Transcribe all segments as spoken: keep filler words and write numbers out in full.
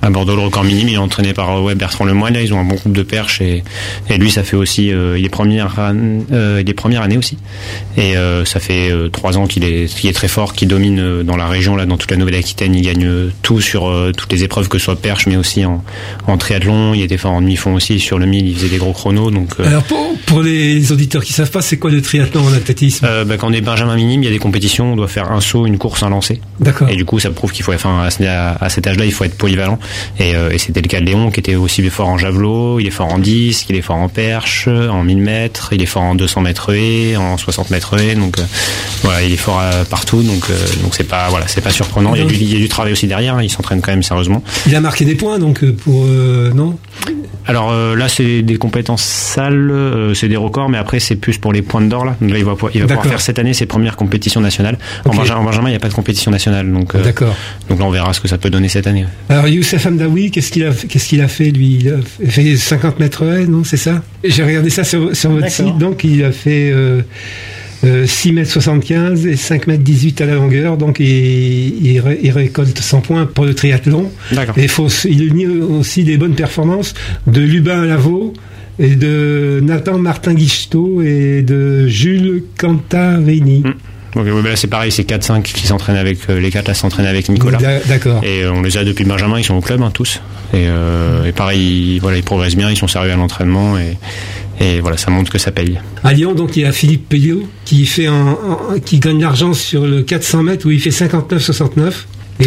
à Bordeaux, le record minime, il est entraîné par ouais, Bertrand Lemoine. Là, ils ont un bon groupe de perches et, et lui, ça fait aussi, euh, il est première, euh, il est première année aussi. Et euh, ça fait euh, trois ans qu'il est, qu'il est très fort, qu'il domine euh, dans la région, là, dans toute la Nouvelle-Aquitaine. Il gagne euh, tout sur euh, toutes les épreuves, que ce soit perche, mais aussi en, en triathlon. Il était fort en demi-fond aussi. Sur le mille, il faisait des gros chronos. Donc, euh, alors pour, pour les, les auditeurs qui savent pas, c'est quoi le triathlon en athlétisme? euh, bah, Quand on est benjamin minime, il y a des compétitions. On doit faire un saut, une course, un lancer. D'accord. Et du coup, ça prouve qu'il faut, enfin, à, à cet âge-là, il faut être polyvalent. Et, euh, et c'était le cas de Léon, qui était aussi fort en javelot, il est fort en disque, il est fort en perche, en mille mètres, il est fort en deux cents mètres haies, en soixante mètres haies, donc euh, voilà, il est fort euh, partout, donc euh, donc c'est pas voilà, c'est pas surprenant. Il y a du, il y a du travail aussi derrière, hein, il s'entraîne quand même sérieusement. Il a marqué des points donc pour euh, non? Alors euh, là, c'est des compétences sales, euh, c'est des records, mais après c'est plus pour les points d'or là. Donc là, il va il va pouvoir faire cette année ses premières compétitions nationales. Okay. En Benjamin, en Benjamin, il n'y a pas de compétition nationale, donc euh, d'accord. Donc là, on verra ce que ça peut donner cette année. Alors Youssef Hamdaoui, qu'est-ce qu'il a qu'est-ce qu'il a fait lui? Il a fait cinquante mètres haies, non, c'est ça? J'ai regardé ça sur, sur votre site, donc il a fait euh, euh, six mètres soixante-quinze et cinq mètres dix-huit à la longueur, donc il, il, ré, il récolte cent points pour le triathlon. D'accord. Et faut, il unit aussi des bonnes performances de Lubin Lavaux et de Nathan Martin-Guichetot et de Jules Cantarini. Mmh. Donc là c'est pareil, c'est quatre cinq qui s'entraînent avec euh, les quatre là s'entraînent avec Nicolas. D'accord. Et euh, on les a depuis Benjamin, ils sont au club hein, tous. Et, euh, et pareil, ils, voilà, ils progressent bien, ils sont sérieux à l'entraînement et, et voilà, ça montre que ça paye. À Lyon, donc il y a Philippe Payot qui fait un, un, qui gagne l'argent sur le quatre cents mètres où il fait cinquante-neuf soixante-neuf.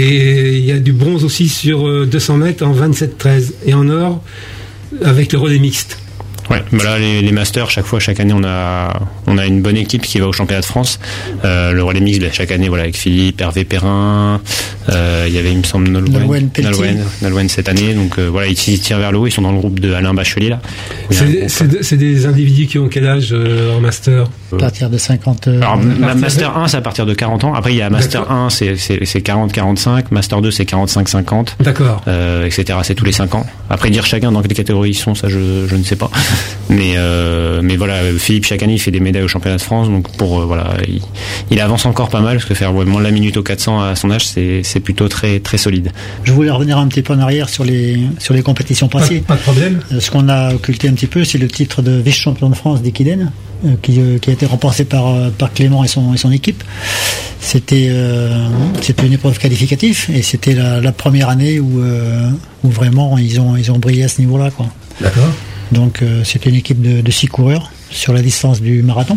Et il y a du bronze aussi sur deux cents mètres en vingt-sept treize. Et en or avec le relais mixte. Ouais, bah là les, les masters, chaque fois, chaque année, on a on a une bonne équipe qui va au championnat de France. Euh, le relais mix, bah, chaque année, voilà, avec Philippe, Hervé Perrin, euh, il y avait, il me semble, Nolwenn, Nolwenn, Nolwenn cette année. Donc euh, voilà, ils, ils tirent vers le haut. Ils sont dans le groupe de Alain Bachelier là. C'est, c'est, c'est des individus qui ont quel âge euh, en master? À partir de cinquante. Euh, Alors ma, master un, c'est à partir de quarante ans. Après il y a master D'accord. un, c'est c'est c'est quarante quarante-cinq. Master deux, c'est quarante-cinq cinquante. D'accord. Euh, et cetera. C'est tous les cinq ans. Après dire chacun dans quelle catégorie ils sont, ça je je ne sais pas. Mais euh, mais voilà, Philippe chaque année il fait des médailles au championnat de France, donc pour euh, voilà, il, il avance encore pas mal parce que faire vraiment la minute au quatre cents à son âge, c'est c'est plutôt très très solide. Je voulais revenir un petit peu en arrière sur les sur les compétitions passées. Pas, pas de problème. Euh, ce qu'on a occulté un petit peu, c'est le titre de vice-champion de France d'Equidène, euh, qui euh, qui a été remporté par euh, par Clément et son et son équipe. C'était euh, c'était une épreuve qualificative et c'était la, la première année où euh, où vraiment ils ont ils ont brillé à ce niveau-là, quoi. D'accord. Donc euh, c'était une équipe de, de six coureurs sur la distance du marathon.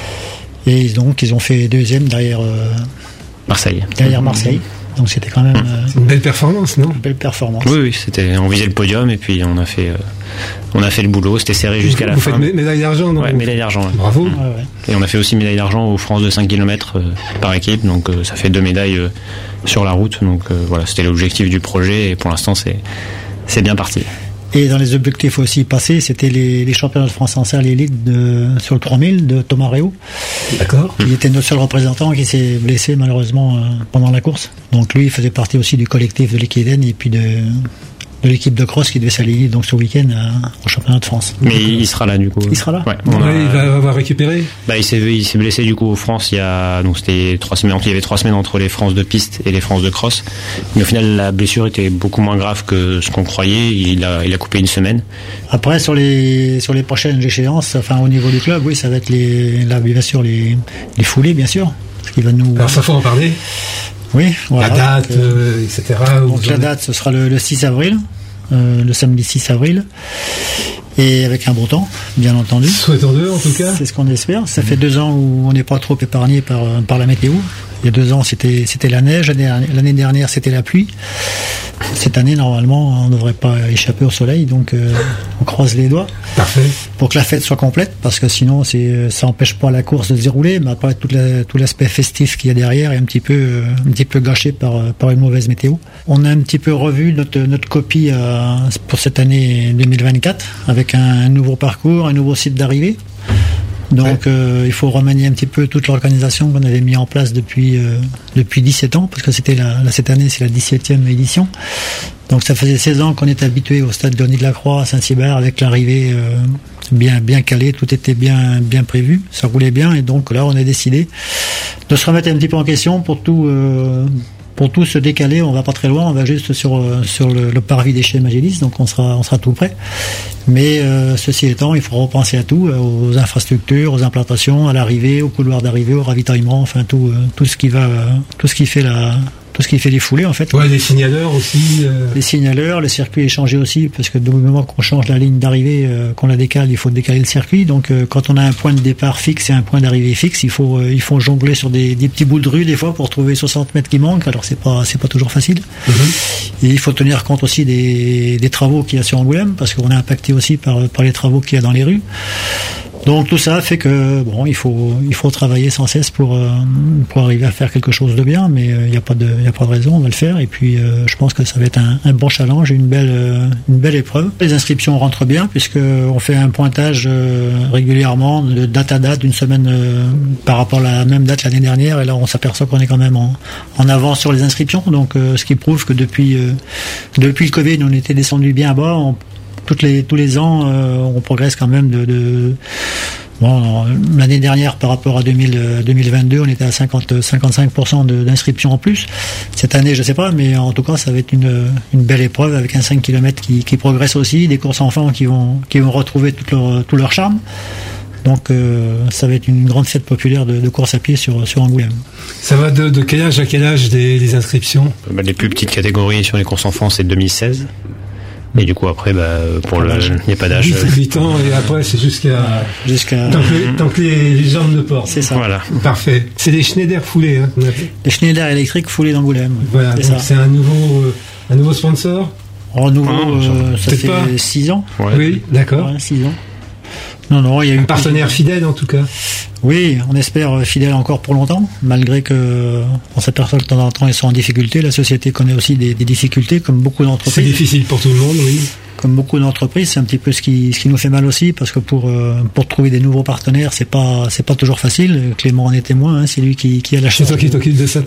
Et donc ils ont fait deuxième derrière euh, Marseille. Derrière Marseille. Donc c'était quand même euh, c'est une belle performance, non? Une belle performance. Oui, oui, c'était on visait le podium et puis on a fait euh, on a fait le boulot. C'était serré jusqu'à vous, la vous fin. Vous faites médaille d'argent, non? Ouais, médaille d'argent. Ouais. Bravo. Ouais, ouais. Et on a fait aussi médaille d'argent aux France de cinq kilomètres euh, par équipe. Donc euh, ça fait deux médailles euh, sur la route. Donc euh, voilà, c'était l'objectif du projet et pour l'instant c'est c'est bien parti. Et dans les objectifs aussi passés, c'était les, les championnats de France en salle élite de, sur le trois mille de Thomas Réau. D'accord. Il était notre seul représentant qui s'est blessé malheureusement euh, pendant la course. Donc lui, il faisait partie aussi du collectif de l'Equidène et puis de, de l'équipe de cross qui devait s'aligner donc ce week-end à, au championnat de France. Mais donc, il sera là du coup. Il sera là. Ouais. On a, ouais, il va avoir récupéré. Bah il s'est il s'est blessé du coup aux France il y a donc c'était trois semaines. Il y avait trois semaines entre les France de piste et les France de cross. Mais au final la blessure était beaucoup moins grave que ce qu'on croyait. Il a il a coupé une semaine. Après sur les sur les prochaines échéances, enfin au niveau du club, oui ça va être les là bien sûr les les foulées bien sûr. Ce qui va nous. Alors ça faut en parler. Oui, voilà. La date, euh, et cetera. Donc la date, ce sera le, le six avril, euh, le samedi six avril, et avec un beau temps, bien entendu. Souhaitons-le en tout cas. C'est ce qu'on espère. Ça mmh. fait deux ans où on n'est pas trop épargné par par la météo. Il y a deux ans, c'était c'était la neige. L'année dernière, c'était la pluie. Cette année, normalement, on ne devrait pas échapper au soleil, donc euh, on croise les doigts. Parfait. Pour que la fête soit complète, parce que sinon, c'est, ça n'empêche pas la course de se dérouler, mais après tout, la, tout l'aspect festif qu'il y a derrière est un petit peu, euh, un petit peu gâché par, par une mauvaise météo. On a un petit peu revu notre, notre copie euh, pour cette année deux mille vingt-quatre, avec un, un nouveau parcours, un nouveau site d'arrivée. Donc ouais. euh, il faut remanier un petit peu toute l'organisation qu'on avait mis en place depuis euh, depuis dix-sept ans, parce que c'était la, la cette année c'est la dix-septième édition. Donc ça faisait seize ans qu'on était habitué au stade Denis de la Croix à Saint-Cybert avec l'arrivée euh, bien bien calée, tout était bien bien prévu, ça roulait bien et donc là on a décidé de se remettre un petit peu en question pour tout euh, pour tout se décaler, on va pas très loin, on va juste sur sur le, le parvis des Chez Magélis, donc on sera on sera tout près. Mais euh, ceci étant, il faut repenser à tout, aux infrastructures, aux implantations, à l'arrivée, au couloir d'arrivée, au ravitaillement, enfin tout tout ce qui va, tout ce qui fait la tout ce qui fait les foulées en fait. Ouais, les signaleurs aussi. Euh... Les signaleurs, le circuit est changé aussi parce que du moment qu'on change la ligne d'arrivée, euh, qu'on la décale, il faut décaler le circuit. Donc euh, quand on a un point de départ fixe et un point d'arrivée fixe, il faut euh, il faut jongler sur des, des petits bouts de rue des fois pour trouver soixante mètres qui manquent. Alors c'est pas c'est pas toujours facile. Mm-hmm. Et il faut tenir compte aussi des, des travaux qu'il y a sur Angoulême parce qu'on est impacté aussi par par les travaux qu'il y a dans les rues. Donc tout ça fait que bon, il faut il faut travailler sans cesse pour euh, pour arriver à faire quelque chose de bien, mais il euh, n'y a pas de il y a pas de raison, on va le faire. Et puis euh, je pense que ça va être un, un bon challenge, une belle euh, une belle épreuve. Les inscriptions rentrent bien puisque on fait un pointage euh, régulièrement de date à date, d'une semaine euh, par rapport à la même date l'année dernière. Et là on s'aperçoit qu'on est quand même en, en avance sur les inscriptions. Donc euh, ce qui prouve que depuis euh, depuis le Covid, on était descendu bien bas. On, Toutes les, tous les ans, euh, on progresse quand même de, de bon, l'année dernière par rapport à deux mille, deux mille vingt-deux, on était à cinquante à cinquante-cinq pour cent de, d'inscriptions en plus. Cette année, je sais pas, mais en tout cas, ça va être une, une belle épreuve avec un cinq kilomètres qui, qui progresse aussi, des courses enfants qui vont, qui vont retrouver tout leur, tout leur charme. Donc euh, ça va être une grande fête populaire de, de course à pied sur, sur Angoulême. Ça va de, de quel âge à quel âge des, des inscriptions? Bah, les plus petites catégories sur les courses enfants, c'est deux mille seize. Et du coup après bah pour le il n'y a pas d'âge. dix-huit ans et après c'est jusqu'à jusqu'à tant que les, tant que les, les jambes ne portent. C'est ça. Voilà. Parfait. C'est des Schneider foulés hein. Les Schneider électriques foulés d'Angoulême. Voilà, c'est, donc c'est un nouveau euh, un nouveau sponsor. En nouveau ah, euh, ça fait pas. six ans. Ouais. Oui, d'accord. Ouais, six ans. Non, non, il y a eu un partenaire fidèle en tout cas. Oui, on espère fidèle encore pour longtemps, malgré que on s'aperçoit que de temps en temps ils sont en difficulté. La société connaît aussi des, des difficultés, comme beaucoup d'entreprises. C'est difficile pour tout le monde, oui. Comme beaucoup d'entreprises, c'est un petit peu ce qui ce qui nous fait mal aussi, parce que pour euh, pour trouver des nouveaux partenaires, c'est pas c'est pas toujours facile. Clément en est témoin, hein, c'est lui qui qui a la charge. C'est toi qui t'occupe de ça.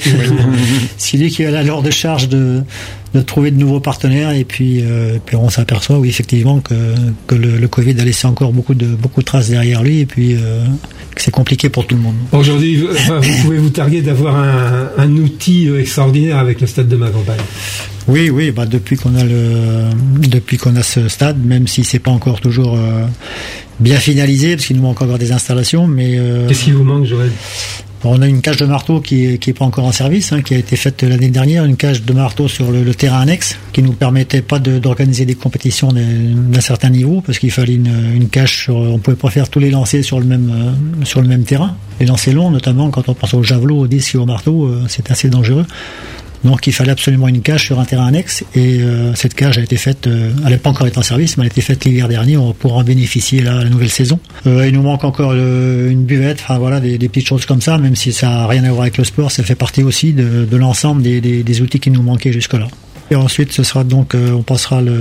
C'est lui qui a la lourde charge de de trouver de nouveaux partenaires, et puis euh, puis on s'aperçoit oui effectivement que que le, le Covid a laissé encore beaucoup de beaucoup de traces derrière lui, et puis euh, que c'est compliqué pour tout le monde. Aujourd'hui, vous pouvez vous targuer d'avoir un, un outil extraordinaire avec le stade de Macampagne. Oui, oui, bah depuis qu'on a le, depuis qu'on a ce stade, même si c'est pas encore toujours euh, bien finalisé, parce qu'il nous manque encore des installations, mais euh, qu'est-ce qui vous manque, Joël? On a une cage de marteau qui est, qui est pas encore en service, hein, qui a été faite l'année dernière, une cage de marteau sur le, le terrain annexe, qui nous permettait pas de, d'organiser des compétitions d'un certain niveau, parce qu'il fallait une, une cage sur, on pouvait pas faire tous les lancers sur le même, euh, sur le même terrain. Les lancers longs, notamment quand on pense au javelot, au disque et au marteau, euh, c'est assez dangereux. Donc il fallait absolument une cage sur un terrain annexe, et euh, cette cage a été faite, euh, elle n'a pas encore été en service, mais elle a été faite l'hiver dernier, on pourra en bénéficier là, la nouvelle saison. Euh, il nous manque encore euh, une buvette, enfin voilà, des, des petites choses comme ça, même si ça n'a rien à voir avec le sport, ça fait partie aussi de, de l'ensemble des, des, des outils qui nous manquaient jusque-là. Et ensuite ce sera donc, euh, on passera le...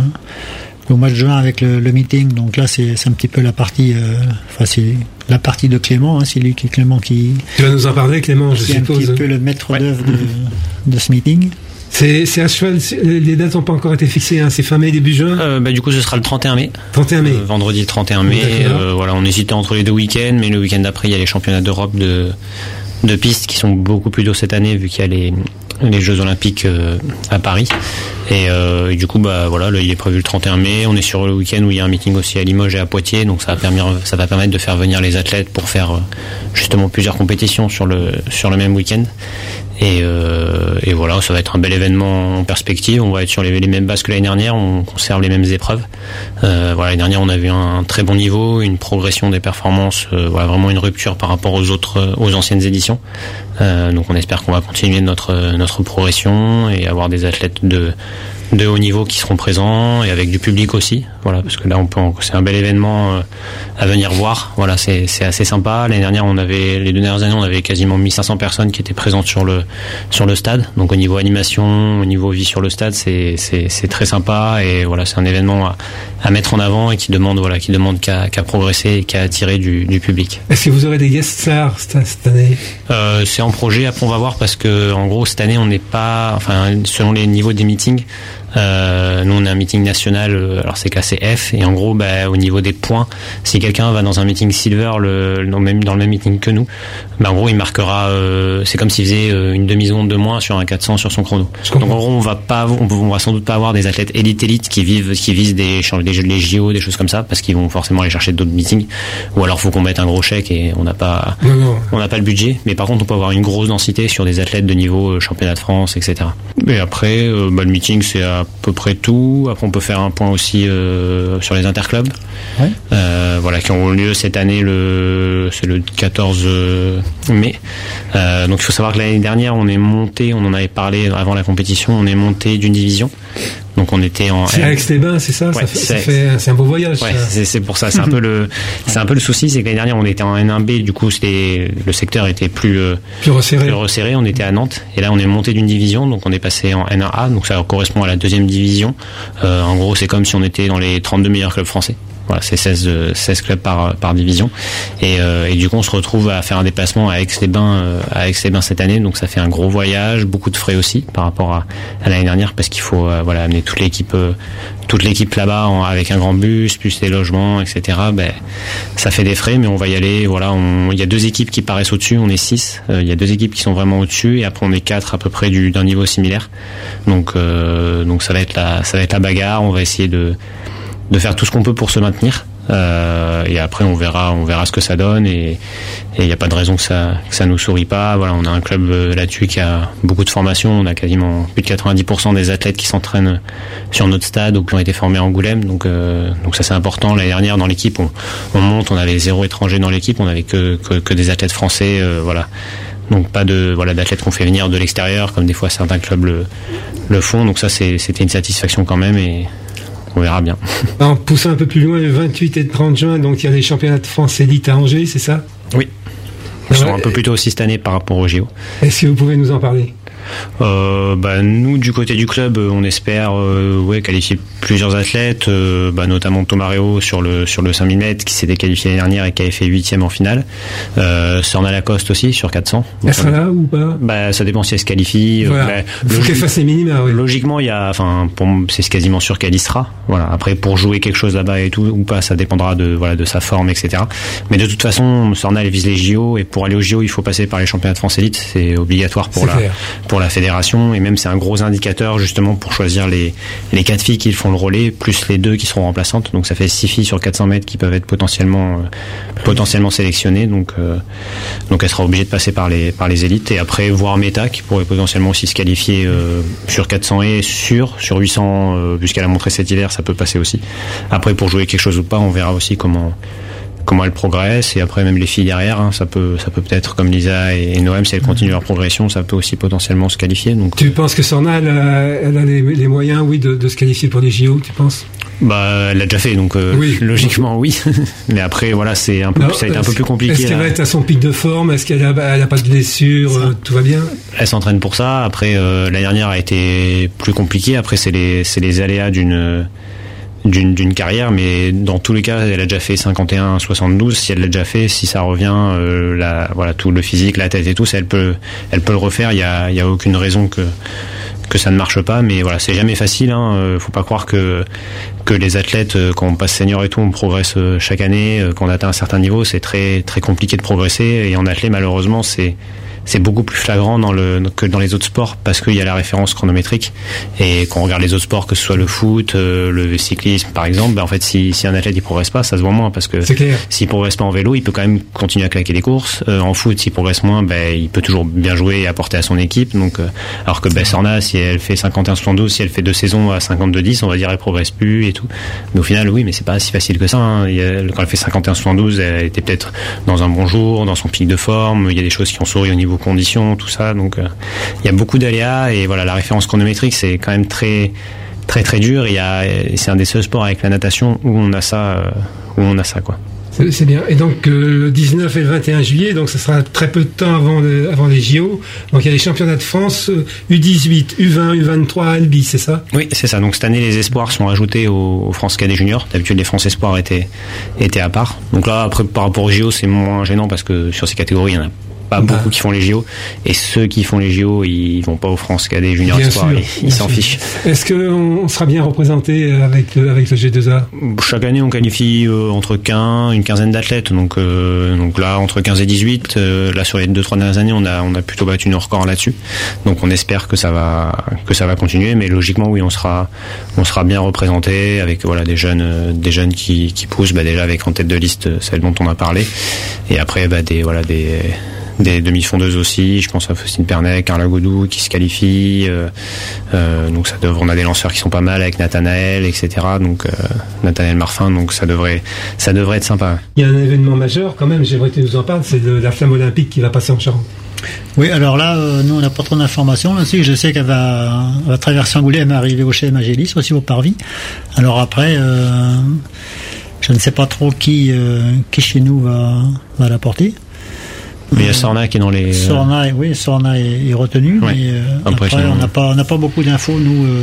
au mois de juin avec le, le meeting, donc là c'est, c'est un petit peu la partie, euh, enfin c'est la partie de Clément, hein, c'est lui qui Clément qui. Tu vas nous en parler, Clément, je suppose. C'est un petit peu le maître ouais. d'œuvre de, de ce meeting. C'est, c'est à cheval, c'est, les dates n'ont pas encore été fixées, hein, c'est fin mai, début juin. Euh, bah, du coup, ce sera le trente et un mai. trente et un mai. Euh, vendredi le trente et un mai. Euh, voilà, on hésitait entre les deux week-ends, mais le week-end d'après, il y a les championnats d'Europe de, de pistes qui sont beaucoup plus tôt cette année, vu qu'il y a les, les Jeux Olympiques euh, à Paris. Et, euh, et du coup, bah voilà, là, il est prévu le trente et un mai. On est sur le week-end où il y a un meeting aussi à Limoges et à Poitiers, donc ça va permettre, ça va permettre de faire venir les athlètes pour faire euh, justement plusieurs compétitions sur le sur le même week-end. Et, euh, et voilà, ça va être un bel événement en perspective. On va être sur les, les mêmes bases que l'année dernière. On conserve les mêmes épreuves. Euh, voilà, l'année dernière, on a vu un très bon niveau, une progression des performances, euh, voilà, vraiment une rupture par rapport aux autres, aux anciennes éditions. Euh, donc, on espère qu'on va continuer notre notre progression et avoir des athlètes de de haut niveau qui seront présents, et avec du public aussi, voilà, parce que là on peut, c'est un bel événement à venir voir. Voilà, c'est c'est assez sympa. L'année dernière, on avait les deux dernières années, on avait quasiment mille cinq cents personnes qui étaient présentes sur le sur le stade. Donc au niveau animation, au niveau vie sur le stade, c'est c'est c'est très sympa, et voilà, c'est un événement à, à mettre en avant et qui demande voilà, qui demande qu'à qu'à progresser et qu'à attirer du du public. Est-ce que vous aurez des guest stars cette, cette année? Euh, c'est en projet. Après, on va voir, parce que en gros cette année, on n'est pas, enfin selon les niveaux des meetings. Euh, nous on est un meeting national, alors c'est classé F, et en gros bah, au niveau des points, si quelqu'un va dans un meeting silver le, dans, le même, dans le même meeting que nous, bah, en gros il marquera, euh, c'est comme s'il faisait une demi-seconde de moins sur un quatre cents sur son chrono. Donc en gros on va pas, on, on va sans doute pas avoir des athlètes élite élite qui vivent, qui visent des, des, des J O, des choses comme ça, parce qu'ils vont forcément aller chercher d'autres meetings, ou alors faut qu'on mette un gros chèque et on n'a pas, non, non. on n'a pas le budget. Mais par contre on peut avoir une grosse densité sur des athlètes de niveau euh, championnat de France, et cetera. Et après euh, bah, le meeting c'est à peu près tout. Après on peut faire un point aussi euh, sur les interclubs, ouais. euh, voilà, qui ont lieu cette année, le c'est le quatorze mai. Euh, donc il faut savoir que l'année dernière on est monté, on en avait parlé avant la compétition, on est monté d'une division. Donc on était en. C'est Aix-les-Bains, c'est ça, ouais, ça, fait, ça fait, c'est un beau voyage. Ouais, c'est, c'est pour ça. C'est un peu le, c'est un peu le souci, c'est que l'année dernière on était en N un B, du coup c'était, le secteur était plus euh, plus resserré. Plus resserré. On était à Nantes et là on est monté d'une division, donc on est passé en N un A, donc ça correspond à la deuxième division. Euh, en gros c'est comme si on était dans les trente-deux meilleurs clubs français. Voilà, c'est seize, seize clubs par, par division. Et, euh, et du coup, on se retrouve à faire un déplacement à Aix-les-Bains, euh, à Aix-les-Bains cette année. Donc, ça fait un gros voyage, beaucoup de frais aussi par rapport à, à l'année dernière, parce qu'il faut, euh, voilà, amener toute l'équipe, euh, toute l'équipe là-bas en, avec un grand bus, plus les logements, et cetera. Ben, ça fait des frais, mais on va y aller. Voilà, on, il y a deux équipes qui paraissent au-dessus. On est six. Euh, il y a deux équipes qui sont vraiment au-dessus, et après on est quatre à peu près du, d'un niveau similaire. Donc, euh, donc ça va être la, ça va être la bagarre. On va essayer de de faire tout ce qu'on peut pour se maintenir, euh, et après on verra on verra ce que ça donne, et il n'y a pas de raison que ça que ça nous sourit pas. Voilà, on a un club là-dessus qui a beaucoup de formation, on a quasiment plus de quatre-vingt-dix pour cent des athlètes qui s'entraînent sur notre stade ou qui ont été formés à Angoulême, donc euh, donc ça c'est important. L'année dernière dans l'équipe on, on monte, on avait zéro étranger dans l'équipe, on avait que que, que des athlètes français, euh, voilà. Donc pas de voilà d'athlètes qu'on fait venir de l'extérieur comme des fois certains clubs le le font, donc ça c'est c'était une satisfaction quand même, et on verra bien. En poussant un peu plus loin, le vingt-huit et le trente juin, donc il y a les championnats de France élite à Angers, c'est ça ? Oui. Ils sont un peu plus tôt aussi cette année par rapport au J O. Est-ce que vous pouvez nous en parler ? Euh, bah, nous du côté du club on espère euh, ouais, qualifier plusieurs athlètes, euh, bah, notamment Thomas Réau sur le, sur le cinq mille mètres qui s'était qualifié l'année dernière et qui avait fait huitième en finale, euh, Sorna Lacoste aussi sur quatre cents. Elle sera là ou pas? Bah, ça dépend si elle se qualifie. Voilà. Bah, il faut qu'elle fasse les minima, oui. Logiquement il y a, enfin, pour, c'est quasiment sûr qu'elle y sera, voilà. Après pour jouer quelque chose là-bas et tout ou pas, ça dépendra de, voilà, de sa forme, etc. Mais de toute façon Sorna elle vise les J O, et pour aller aux J O il faut passer par les championnats de France élite, c'est obligatoire pour, c'est la, clair. pour la fédération, et même c'est un gros indicateur justement pour choisir les les quatre filles qui font le relais plus les deux qui seront remplaçantes, donc ça fait six filles sur quatre cents mètres qui peuvent être potentiellement euh, potentiellement sélectionnées, donc euh, donc elle sera obligée de passer par les par les élites, et après voir Meta qui pourrait potentiellement aussi se qualifier euh, sur quatre cents et sur sur huit cents, euh, puisqu'elle a montré cet hiver, ça peut passer aussi. Après pour jouer quelque chose ou pas, on verra aussi comment comment elle progresse, et après même les filles derrière, hein, ça peut ça peut peut-être comme Lisa et, et Noam, si elles continuent leur progression, ça peut aussi potentiellement se qualifier. Donc tu penses que Sorna elle a, elle a les, les moyens, oui, de, de se qualifier pour les J O, tu penses? Bah, elle l'a déjà fait, donc euh, oui. Logiquement oui. Mais après voilà, c'est un peu non, ça a été un peu plus compliqué. Est-ce qu'elle là. va être à son pic de forme? Est-ce qu'elle a, elle a pas de blessure? euh, Tout va bien? Elle s'entraîne pour ça. Après euh, l'année dernière a été plus compliquée. Après c'est les c'est les aléas d'une d'une d'une carrière, mais dans tous les cas elle a déjà fait cinquante et un soixante-douze, si elle l'a déjà fait, si ça revient, euh, la, voilà, tout le physique, la tête et tout, ça, elle peut elle peut le refaire. Il y a il y a aucune raison que que ça ne marche pas, mais voilà, c'est jamais facile, hein. Faut pas croire que que les athlètes, quand on passe senior et tout, on progresse chaque année, quand on atteint un certain niveau, c'est très très compliqué de progresser, et en athlète malheureusement c'est c'est beaucoup plus flagrant dans le, que dans les autres sports, parce qu'il y a la référence chronométrique, et quand on regarde les autres sports, que ce soit le foot, euh, le cyclisme par exemple, ben en fait si, si un athlète il progresse pas, ça se voit moins, parce que s'il progresse pas en vélo, il peut quand même continuer à claquer les courses. Euh, en foot, s'il progresse moins, ben il peut toujours bien jouer et apporter à son équipe. Donc euh, alors que ben Sorna, si elle fait cinquante et un soixante-douze, si elle fait deux saisons à cinquante-deux dix, on va dire elle progresse plus et tout. Mais au final oui, mais c'est pas si facile que ça, hein. Il y a, quand elle fait cinquante et un soixante-douze, elle était peut-être dans un bon jour, dans son pic de forme. Il y a des choses qui ont souri au niveau conditions, tout ça, donc euh, il y a beaucoup d'aléas, et voilà, la référence chronométrique c'est quand même très très très dur. Il y a, c'est un des seuls sports avec la natation où on a ça, euh, où on a ça quoi. C'est, c'est bien. Et donc euh, le dix-neuf et le vingt et un juillet, donc ça sera très peu de temps avant le, avant les J O. Donc il y a les championnats de France euh, U dix-huit, U vingt, U vingt-trois, Albi, c'est ça? Oui, c'est ça. Donc cette année les espoirs sont ajoutés aux, aux France Cadet Junior. D'habitude les France Espoirs étaient étaient à part. Donc là après par rapport aux J O c'est moins gênant, parce que sur ces catégories il y en a pas bah. beaucoup qui font les J O, et ceux qui font les J O, ils vont pas aux France Cadets Junior Espoir, ils s'en fichent. Est-ce qu'on sera bien représenté avec le, avec le G deux A? Chaque année, on qualifie euh, entre quinze, une quinzaine d'athlètes, donc euh, donc là entre quinze et dix-huit. Euh, là sur les deux trois dernières années, on a on a plutôt battu nos records là-dessus. Donc on espère que ça va que ça va continuer, mais logiquement oui, on sera on sera bien représenté avec voilà des jeunes euh, des jeunes qui qui poussent, bah, déjà avec en tête de liste celle dont on a parlé, et après bah des voilà des des demi-fondeuses aussi, je pense à Faustine Pernec, Carla Godou qui se qualifie, euh, euh, donc ça devrait, on a des lanceurs qui sont pas mal avec Nathanaël, et cetera. Donc euh, Nathanaël Marfin, donc ça devrait, ça devrait être sympa. Il y a un événement majeur quand même, j'aimerais que tu nous en parles, c'est de la flamme olympique qui va passer en Charente. Oui, alors là, euh, nous on n'a pas trop d'informations là-dessus. Je sais qu'elle va, elle va traverser Angoulême, arriver au Chez Magélis, aussi au Parvis. Alors après, euh, je ne sais pas trop qui, euh, qui chez nous va, va la porter. Mais il y a Sorna qui est dans les. Sorna, oui, Sorna est, est retenu, ouais. mais euh, après, après on n'a pas, on n'a pas beaucoup d'infos nous euh,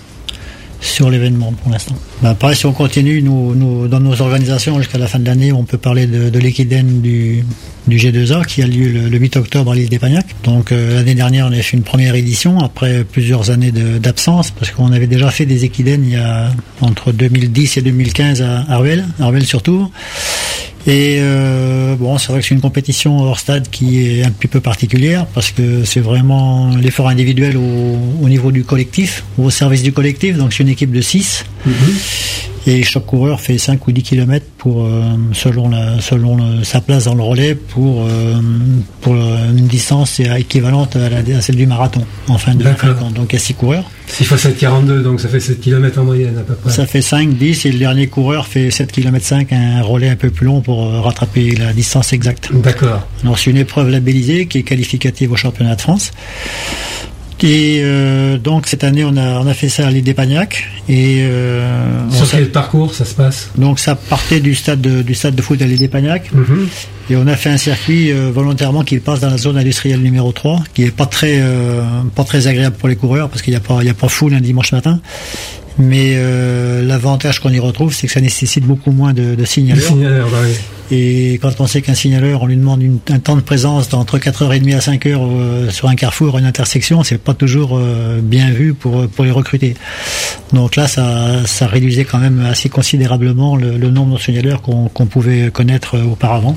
sur l'événement pour l'instant. Ben après, si on continue, nous, nous, dans nos organisations jusqu'à la fin de l'année, on peut parler de, de l'équidène du, du G deux A qui a lieu le, le huit octobre à l'île d'Épagnac. Donc euh, l'année dernière, on avait fait une première édition après plusieurs années de, d'absence, parce qu'on avait déjà fait des équidènes il y a entre deux mille dix et deux mille quinze à Arvel, Arvel surtout. Et euh, bon, c'est vrai que c'est une compétition hors stade qui est un petit peu particulière parce que c'est vraiment l'effort individuel au, au niveau du collectif, au service du collectif. Donc c'est une équipe de six. Mm-hmm. Et chaque coureur fait cinq ou dix kilomètres pour, euh, selon, la, selon le, sa place dans le relais pour, euh, pour une distance équivalente à, la, à celle du marathon en fin de compte. Donc il y a six coureurs. six fois sept, quarante-deux, donc ça fait sept kilomètres en moyenne à peu près. Ça fait cinq, dix, et le dernier coureur fait sept kilomètres cinq, un relais un peu plus long pour rattraper la distance exacte. D'accord. Alors c'est une épreuve labellisée qui est qualificative au championnat de France. Et euh, donc cette année on a on a fait ça à l'île d'Épagnac et euh, sur quel parcours ça se passe? Donc ça partait du stade de, du stade de foot à l'île d'Épagnac. Mm-hmm. Et on a fait un circuit euh, volontairement qui passe dans la zone industrielle numéro trois, qui est pas très euh, pas très agréable pour les coureurs parce qu'il y a pas il y a pas foule un dimanche matin. Mais euh, l'avantage qu'on y retrouve, c'est que ça nécessite beaucoup moins de, de signaleurs. signaleurs bah oui. Et quand on sait qu'un signaleur, on lui demande une, un temps de présence d'entre quatre heures trente à cinq heures euh, sur un carrefour, une intersection, c'est pas toujours euh, bien vu pour pour les recruter. Donc là, ça ça réduisait quand même assez considérablement le, le nombre de signaleurs qu'on, qu'on pouvait connaître auparavant.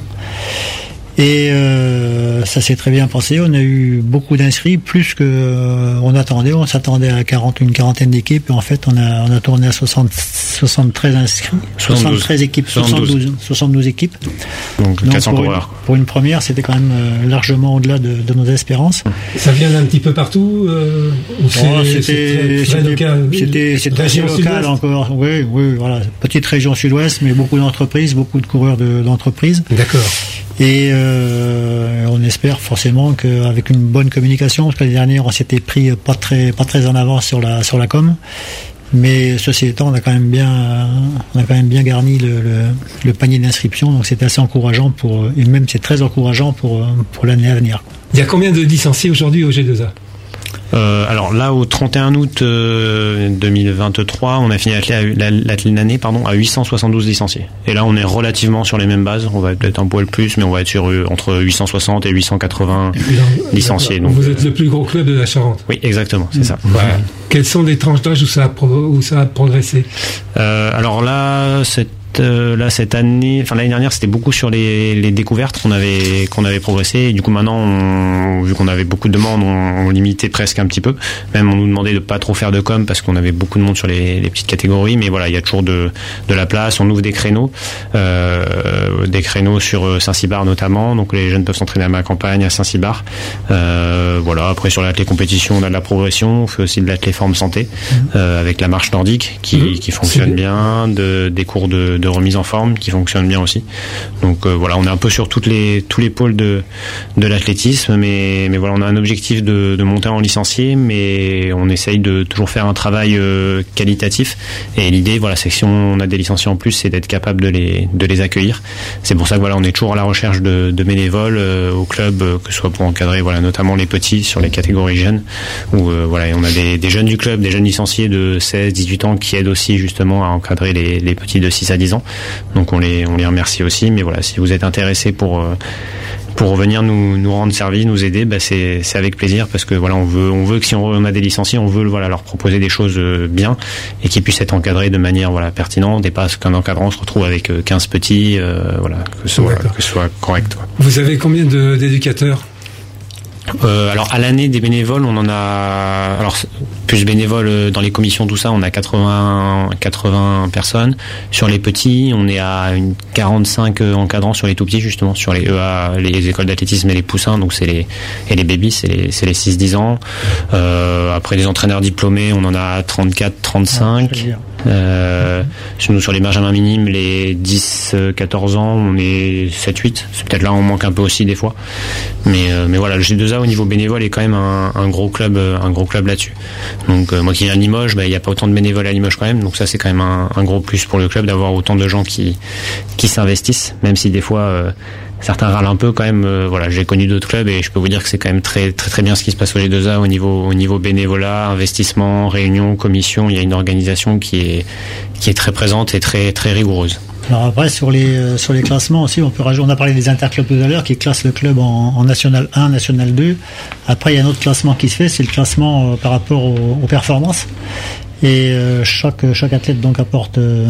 Et euh, ça s'est très bien passé. On a eu beaucoup d'inscrits, plus que euh, on attendait. On s'attendait à quarante, une quarantaine d'équipes. Et en fait, on a on a tourné à soixante, soixante-treize inscrits, soixante-treize équipes, soixante-douze, soixante-douze équipes. Donc, Donc quatre cents pour, coureurs. Pour une première, c'était quand même euh, largement au-delà de, de nos espérances. Ça vient d'un petit peu partout. Euh, ou c'est, oh, c'était c'était, c'était, local, c'était, c'était assez local sud-ouest. Encore. Oui, oui, voilà. Petite région sud-ouest, mais beaucoup d'entreprises, beaucoup de coureurs de, d'entreprises. D'accord. Et euh, on espère forcément qu'avec une bonne communication, parce que l'année dernière on s'était pris pas très pas très en avance sur la sur la com, mais ceci étant, on a quand même bien on a quand même bien garni le, le, le panier d'inscription, donc c'était assez encourageant pour et même c'est très encourageant pour pour l'année à venir. Il y a combien de licenciés aujourd'hui au G deux A? Euh, alors là, au trente et un août euh, deux mille vingt-trois, on a fini l'année pardon, à huit cent soixante-douze licenciés. Et là, on est relativement sur les mêmes bases. On va être peut-être un poil plus, mais on va être sur euh, entre huit cent soixante et huit cent quatre-vingts et licenciés. Donc, vous êtes le plus gros club de la Charente. Oui, exactement, c'est mmh. ça. Ouais. Quelles sont les tranches d'âge où ça a, pro- où ça a progressé? euh, Alors là, c'est Euh, là cette année, enfin l'année dernière, c'était beaucoup sur les, les découvertes qu'on avait qu'on avait progressé. Et du coup maintenant, on, vu qu'on avait beaucoup de demandes, on, on limitait presque un petit peu. Même on nous demandait de pas trop faire de com parce qu'on avait beaucoup de monde sur les, les petites catégories. Mais voilà, il y a toujours de de la place. On ouvre des créneaux, euh, des créneaux sur Saint-Cybar notamment. Donc les jeunes peuvent s'entraîner à ma campagne à Saint-Cybar. Euh, voilà. Après sur l'athlé compétition, on a de la progression. On fait aussi de l'athlé forme santé euh, avec la marche nordique qui mmh. qui fonctionne bien, de des cours de de remise en forme qui fonctionne bien aussi. Donc euh, voilà, on est un peu sur toutes les tous les pôles de de l'athlétisme, mais mais voilà, on a un objectif de de monter en licencié, mais on essaye de toujours faire un travail euh, qualitatif. Et l'idée, voilà, c'est que si on a des licenciés en plus, c'est d'être capable de les de les accueillir. C'est pour ça que voilà, on est toujours à la recherche de de bénévoles euh, au club, euh, que ce soit pour encadrer voilà notamment les petits sur les catégories jeunes, où euh, voilà, on a des des jeunes du club, des jeunes licenciés de seize dix-huit ans qui aident aussi justement à encadrer les les petits de six à dix ans. Donc on les on les remercie aussi, mais voilà, si vous êtes intéressé pour euh, pour venir nous nous rendre service, nous aider, bah c'est c'est avec plaisir parce que voilà on veut on veut que si on a des licenciés, on veut voilà leur proposer des choses bien et qui puissent être encadrés de manière voilà pertinente et pas qu'un encadrant se retrouve avec quinze petits euh, voilà que ce soit que ce soit correct quoi. Vous avez combien de, d'éducateurs? Euh, alors à l'année des bénévoles, on en a alors plus bénévoles dans les commissions tout ça, on a quatre-vingts quatre-vingts personnes. Sur les petits, on est à une quarante-cinq encadrants sur les tout petits justement, sur les E A, les écoles d'athlétisme et les poussins, donc c'est les et les babies, c'est les c'est les six dix ans. Euh, après les entraîneurs diplômés, on en a trente-quatre trente-cinq. Euh, sur nous sur les benjamins minimes, les dix quatorze ans, on est sept huit. C'est peut-être là on manque un peu aussi des fois. Mais euh, mais voilà, le G deux A au niveau bénévole est quand même un, un gros club un gros club là-dessus. Donc euh, moi qui viens de Limoges, bah il y a pas autant de bénévoles à Limoges quand même. Donc ça c'est quand même un, un gros plus pour le club d'avoir autant de gens qui qui s'investissent, même si des fois euh, certains râlent un peu quand même. Euh, voilà, j'ai connu d'autres clubs et je peux vous dire que c'est quand même très très très bien ce qui se passe au G deux A au niveau au niveau bénévolat, investissement, réunion, commission. Il y a une organisation qui est qui est très présente et très très rigoureuse. Alors après sur les euh, sur les classements aussi, on peut rajouter, on a parlé des interclubs tout à l'heure qui classent le club en, en national un, national deux. Après il y a un autre classement qui se fait, c'est le classement euh, par rapport aux, aux performances. Et euh, chaque chaque athlète donc apporte euh,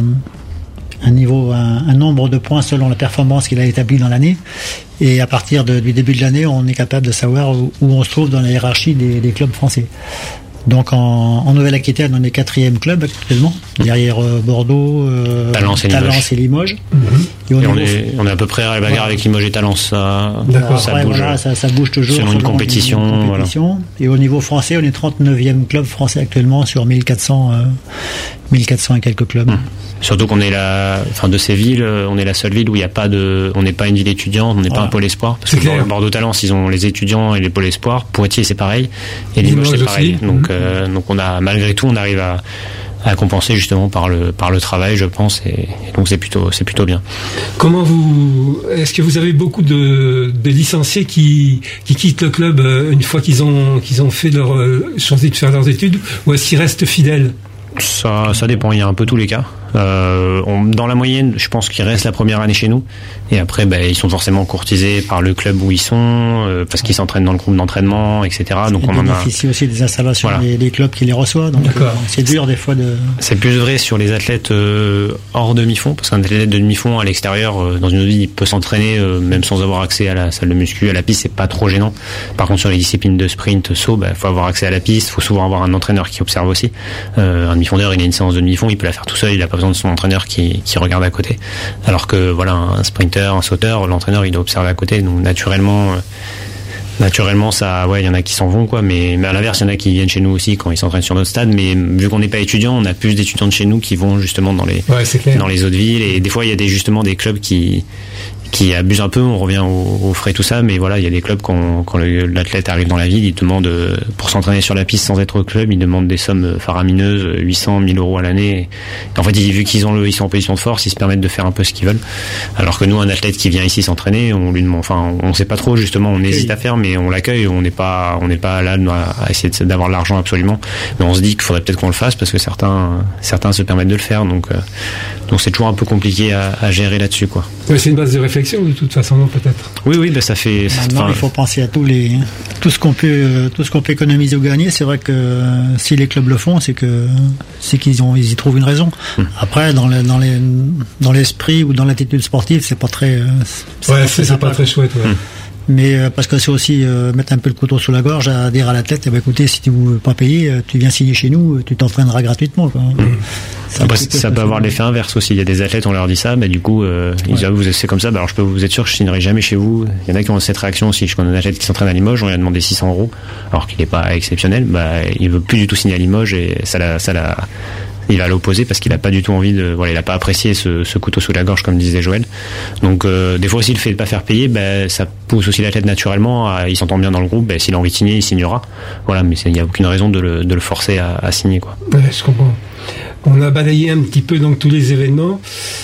un niveau, un, un nombre de points selon la performance qu'il a établie dans l'année. Et à partir de, du début de l'année, on est capable de savoir où, où on se trouve dans la hiérarchie des, des clubs français. Donc en, en Nouvelle-Aquitaine, on est quatrième club actuellement, derrière euh, Bordeaux, euh, Talence et Talence Limoges. Et Limoges. Mm-hmm. Et, et on, est, on est à peu près à la bagarre voilà. avec Limoges et Talence. Ça, D'accord. ça, Après, bouge, voilà, ça, ça bouge toujours selon une compétition. Une compétition. Voilà. Et au niveau français, on est trente-neuvième club français actuellement sur mille quatre cents, euh, mille quatre cents et quelques clubs. Mm. Surtout qu'on est la, enfin de ces villes, on est la seule ville où il n'y a pas de, on n'est pas une ville étudiante, on n'est voilà. pas un pôle espoir. Parce que Bordeaux Talence, ils ont les étudiants et les pôles espoirs. Poitiers, c'est pareil. Et Limoges, c'est pareil. Aussi. Donc, mmh. euh, donc on a, malgré tout, on arrive à, à compenser justement par le, par le travail, je pense. Et, et donc c'est plutôt, c'est plutôt bien. Comment vous, est-ce que vous avez beaucoup de, de licenciés qui, qui quittent le club une fois qu'ils ont, qu'ils ont fait leur, choisi de faire leurs études, ou est-ce qu'ils restent fidèles? Ça, ça dépend. Il y a un peu tous les cas. Euh, on, dans la moyenne, je pense qu'ils restent la première année chez nous. Et après, ben, ils sont forcément courtisés par le club où ils sont, euh, parce qu'ils s'entraînent dans le groupe d'entraînement, et cetera. Donc ils on en a. bénéficient aussi des installations voilà. des, des clubs qui les reçoivent. Donc euh, c'est dur des fois de. C'est plus vrai sur les athlètes euh, hors demi-fond, parce qu'un athlète de demi-fond à l'extérieur, euh, dans une autre vie, il peut s'entraîner euh, même sans avoir accès à la salle de muscu, à la piste, c'est pas trop gênant. Par contre, sur les disciplines de sprint, saut, ben, faut avoir accès à la piste, faut souvent avoir un entraîneur qui observe aussi. Euh, un demi-fondeur, il a une séance de demi-fond, il peut la faire tout seul, il a pas besoin de son entraîneur qui, qui regarde à côté. Alors que voilà, un sprinter, un sauteur, l'entraîneur il doit observer à côté. Donc naturellement, euh, naturellement ça, ouais, il y en a qui s'en vont quoi. Mais, mais à l'inverse, il y en a qui viennent chez nous aussi quand ils s'entraînent sur notre stade. Mais vu qu'on n'est pas étudiants, on a plus d'étudiants de chez nous qui vont justement dans les ouais, dans les autres villes. Et des fois, il y a des justement des clubs qui qui abusent un peu, on revient aux, aux frais tout ça, mais voilà, il y a des clubs quand, quand le, l'athlète arrive dans la ville, il demande pour s'entraîner sur la piste sans être au club, il demande des sommes faramineuses, huit cents, mille euros à l'année. Et en fait, vu qu'ils ont le, ils sont en position de force, ils se permettent de faire un peu ce qu'ils veulent. Alors que nous, un athlète qui vient ici s'entraîner, on lui demande, enfin, on sait pas trop justement, on hésite à faire, mais on l'accueille, on n'est pas, on n'est pas là à essayer de, d'avoir de l'argent absolument. Mais on se dit qu'il faudrait peut-être qu'on le fasse parce que certains, certains se permettent de le faire, donc, euh, donc c'est toujours un peu compliqué à, à gérer là-dessus, quoi. Ouais, c'est une base de réflexion de toute façon, non, peut-être. Oui, oui, ben ça fait. Maintenant, il faut penser à tous les, tout ce qu'on peut, tout ce qu'on peut économiser ou gagner. C'est vrai que si les clubs le font, c'est que c'est qu'ils ont, ils y trouvent une raison. Hum. Après, dans le, dans les, dans l'esprit ou dans l'attitude sportive, c'est pas très. C'est ouais, pas c'est, c'est pas très chouette. Ouais. Hum. Mais euh, parce que c'est aussi euh, mettre un peu le couteau sous la gorge, à dire à l'athlète, eh ben, écoutez, si tu ne veux pas payer, tu viens signer chez nous, tu t'entraîneras gratuitement, quoi. Mmh. Après, ça peut avoir l'effet inverse aussi. Il y a des athlètes, on leur dit ça, mais du coup, euh, ils disent, ah, vous c'est comme ça, bah, alors je peux vous être sûr que je signerai jamais chez vous. Il y en a qui ont cette réaction aussi. Je connais un athlète qui s'entraîne à Limoges, on lui a demandé six cents euros, alors qu'il n'est pas exceptionnel, bah, il veut plus du tout signer à Limoges et ça l'a, ça l'a, il va à l'opposé parce qu'il a pas du tout envie de, voilà, il a pas apprécié ce, ce couteau sous la gorge comme disait Joël. Donc euh, des fois aussi le fait de pas faire payer, ben ça pousse aussi l'athlète naturellement. À, il s'entend bien dans le groupe, ben, s'il a envie de signer, il signera. Voilà, mais il y a aucune raison de le, de le forcer à, à signer, quoi. Ouais, je comprends. On a balayé un petit peu donc tous les événements.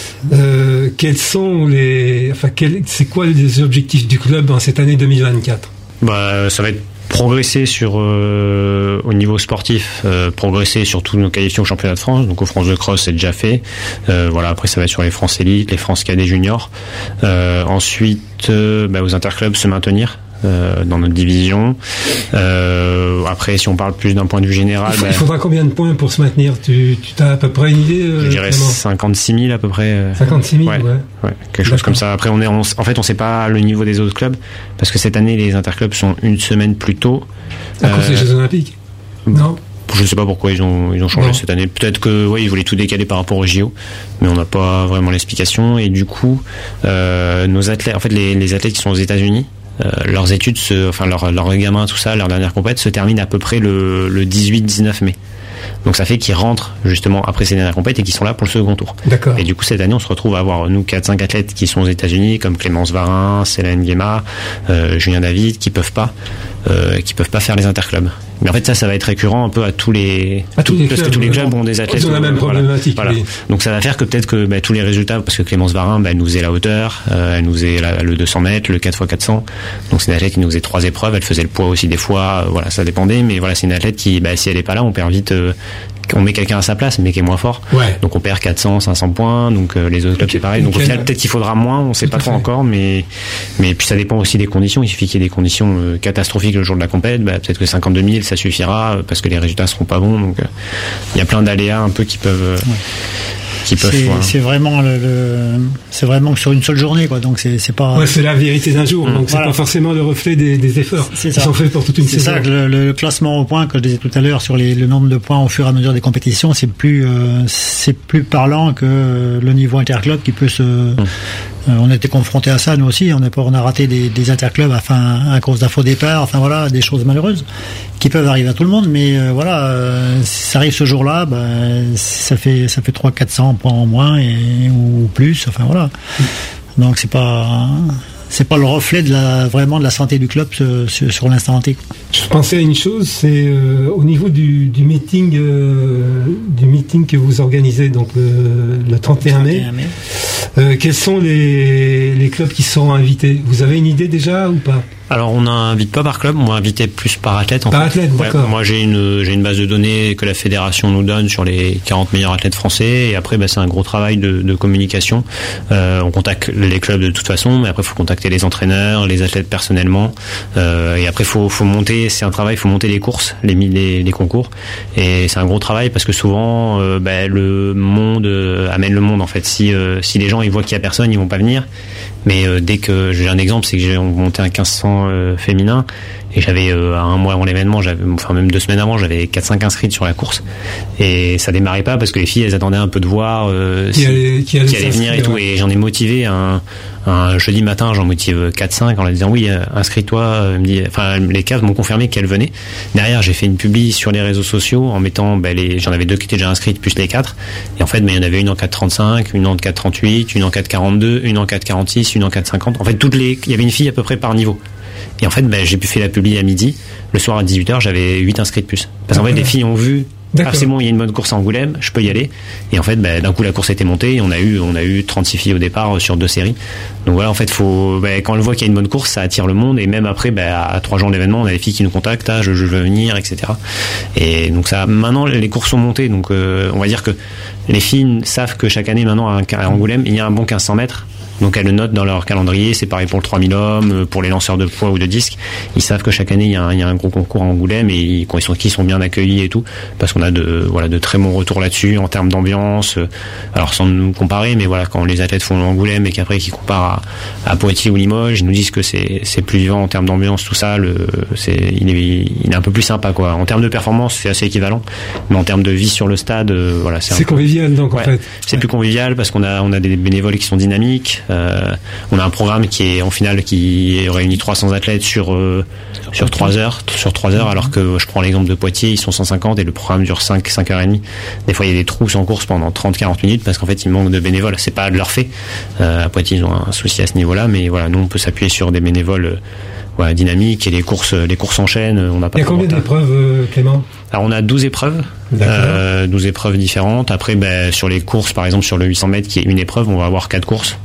Euh, quels sont les, enfin, quel, c'est quoi les objectifs du club en cette année deux mille vingt-quatre? Bah ça va être progresser sur euh, au niveau sportif, euh, progresser sur tous nos qualifications au championnat de France. Donc aux France de cross, c'est déjà fait. Euh, voilà, après ça va être sur les France élites, les France cadets juniors. Euh, ensuite, euh, bah, aux interclubs, se maintenir. Euh, dans notre division. Euh, après, si on parle plus d'un point de vue général, il, faut, bah, il faudra combien de points pour se maintenir? Tu, tu as à peu près une idée? Euh, je dirais cinquante-six mille à peu près. cinquante-six mille, ouais, ouais. ouais quelque chose comme ça. Après, on est, on, en fait, on sait pas le niveau des autres clubs parce que cette année, les interclubs sont une semaine plus tôt. À cause des Jeux Olympiques? Non. Je sais pas pourquoi ils ont ils ont changé non. cette année. Peut-être que ouais, ils voulaient tout décaler par rapport aux J O, mais on n'a pas vraiment l'explication. Et du coup, euh, nos athlètes, en fait, les, les athlètes qui sont aux États-Unis. Euh, leurs études, se, enfin leurs leur gamins, tout ça, leur dernière compète se termine à peu près le, le dix-huit dix-neuf mai. Donc ça fait qu'ils rentrent justement après ces dernières compètes et qu'ils sont là pour le second tour. D'accord. Et du coup cette année on se retrouve à avoir nous quatre cinq athlètes qui sont aux États-Unis comme Clémence Varin, Céline Guéma, euh, Julien David qui peuvent pas, euh, qui peuvent pas faire les interclubs. Mais en fait ça, ça va être récurrent un peu à tous les, à tous les parce clubs, que tous les clubs ont des athlètes. Ils ont la même problématique. Voilà. Oui. Donc ça va faire que peut-être que bah, tous les résultats, parce que Clémence Varin, bah, elle nous faisait la hauteur, euh, elle nous faisait la, le deux cents mètres, le quatre fois quatre cents. Donc c'est une athlète qui nous faisait trois épreuves. Elle faisait le poids aussi des fois. Euh, voilà, ça dépendait. Mais voilà, c'est une athlète qui, bah, si elle est pas là, on perd vite. Euh, on met quelqu'un à sa place mais qui est moins fort, ouais. Donc on perd quatre cents cinq cents points, donc euh, les autres clubs c'est pareil, donc au final peut-être qu'il faudra moins, on sait pas trop encore, mais mais puis ça dépend aussi des conditions. Il suffit qu'il y ait des conditions euh, catastrophiques le jour de la compète, bah, peut-être que cinquante-deux mille ça suffira euh, parce que les résultats seront pas bons, donc il euh, y a plein d'aléas un peu qui peuvent euh, ouais. qui peuvent c'est, voilà. c'est vraiment le, le c'est vraiment sur une seule journée quoi, donc c'est c'est pas ouais, c'est la vérité d'un jour, mmh. donc voilà. C'est pas forcément le reflet des, des efforts qui sont faits pour toute une c'est saison. C'est ça que le, le classement au point que je disais tout à l'heure sur les, le nombre de points au fur et à mesure des compétitions, c'est plus euh, c'est plus parlant que le niveau interclub qui peut se mmh. euh, on a été confronté à ça nous aussi, on a on a raté des, des interclubs enfin à cause d'un faux départ, enfin voilà, des choses malheureuses qui peuvent arriver à tout le monde, mais euh, voilà, euh, si ça arrive ce jour-là, bah, ça fait ça fait trois cents quatre cents points en moins et, ou plus, enfin voilà. Donc c'est pas c'est pas le reflet de la vraiment de la santé du club sur, sur l'instant T. Je pensais à une chose, c'est euh, au niveau du, du meeting euh, du meeting que vous organisez donc euh, le trente et un mai. Euh, quels sont les, les clubs qui seront invités? Vous avez une idée déjà ou pas? Alors on n'invite pas par club, on va inviter plus par athlète. En par fait. athlète, d'accord. Ouais, moi j'ai une j'ai une base de données que la fédération nous donne sur les quarante meilleurs athlètes français, et après bah, c'est un gros travail de, de communication. Euh, on contacte les clubs de toute façon, mais après il faut contacter les entraîneurs, les athlètes personnellement, euh, et après faut faut monter, c'est un travail, faut monter les courses, les les, les concours, et c'est un gros travail parce que souvent euh, bah, le monde euh, amène le monde en fait. Si euh, si les gens ils voient qu'il y a personne, ils vont pas venir. Mais euh, dès que j'ai un exemple, c'est que j'ai monté un quinze cents euh, féminin et j'avais euh, un mois avant l'événement, j'avais, enfin même deux semaines avant, j'avais quatre cinq inscrites sur la course et ça démarrait pas parce que les filles elles attendaient un peu de voir euh, qui, si, allait, qui, allait qui allait venir et tout, et j'en ai motivé un, un jeudi matin, j'en motive quatre cinq en leur disant oui, inscris-toi. Me dit, enfin les quatre m'ont confirmé qu'elles venaient. Derrière j'ai fait une publi sur les réseaux sociaux en mettant bah, les, j'en avais deux qui étaient déjà inscrites plus les quatre, et en fait bah, il y en avait une en quatre trente-cinq, une en quatre trente-huit, une en quatre quarante-deux, une en quatre quarante-six, une en quatre cinquante. En fait toutes les, il y avait une fille à peu près par niveau. Et en fait, bah, j'ai pu faire la publi à midi. Le soir à dix-huit heures, j'avais huit inscrits de plus. Parce qu'en fait, les filles ont vu, ah, c'est bon, il y a une bonne course à Angoulême, je peux y aller. Et en fait, bah, d'un coup, la course était montée et on a eu, on a eu trente-six filles au départ sur deux séries. Donc voilà, en fait, faut, bah, quand on voit qu'il y a une bonne course, ça attire le monde. Et même après, bah, à trois jours d'événement, on a des filles qui nous contactent, ah, je, je veux venir, et cetera. Et donc ça, maintenant, les courses sont montées. Donc, euh, on va dire que les filles savent que chaque année, maintenant, à Angoulême, il y a un bon quinze cents mètres. Donc elles le notent dans leur calendrier, c'est pareil pour le trois mille hommes, pour les lanceurs de poids ou de disques. Ils savent que chaque année il y a un, il y a un gros concours à Angoulême et ils, ils sont, qu'ils sont bien accueillis et tout, parce qu'on a de, voilà, de très bons retours là-dessus en termes d'ambiance. Alors sans nous comparer, mais voilà, quand les athlètes font Angoulême et qu'après qu'ils comparent à, à Poitiers ou Limoges, ils nous disent que c'est, c'est plus vivant en termes d'ambiance, tout ça. Le, c'est, il est, il est un peu plus sympa quoi. En termes de performance, c'est assez équivalent, mais en termes de vie sur le stade, voilà, c'est, c'est peu, convivial donc ouais, en fait. C'est ouais. plus convivial parce qu'on a, on a des bénévoles qui sont dynamiques. Euh, on a un programme qui est en finale qui réunit trois cents athlètes sur euh, sur trois heures sur trois heures, alors que je prends l'exemple de Poitiers, ils sont cent cinquante et le programme dure cinq cinq heures trente. Des fois il y a des trous sans course pendant trente quarante minutes parce qu'en fait il manque de bénévoles. C'est pas de leur fait. Euh, à Poitiers ils ont un souci à ce niveau-là, mais voilà, nous on peut s'appuyer sur des bénévoles euh, voilà, dynamiques, et les courses les courses s'enchaînent. On n'a pas. Il y a combien d'épreuves, euh, Clément? Alors on a douze épreuves, euh, douze épreuves différentes. Après, ben, sur les courses, par exemple sur le huit cents mètres qui est une épreuve, on va avoir quatre courses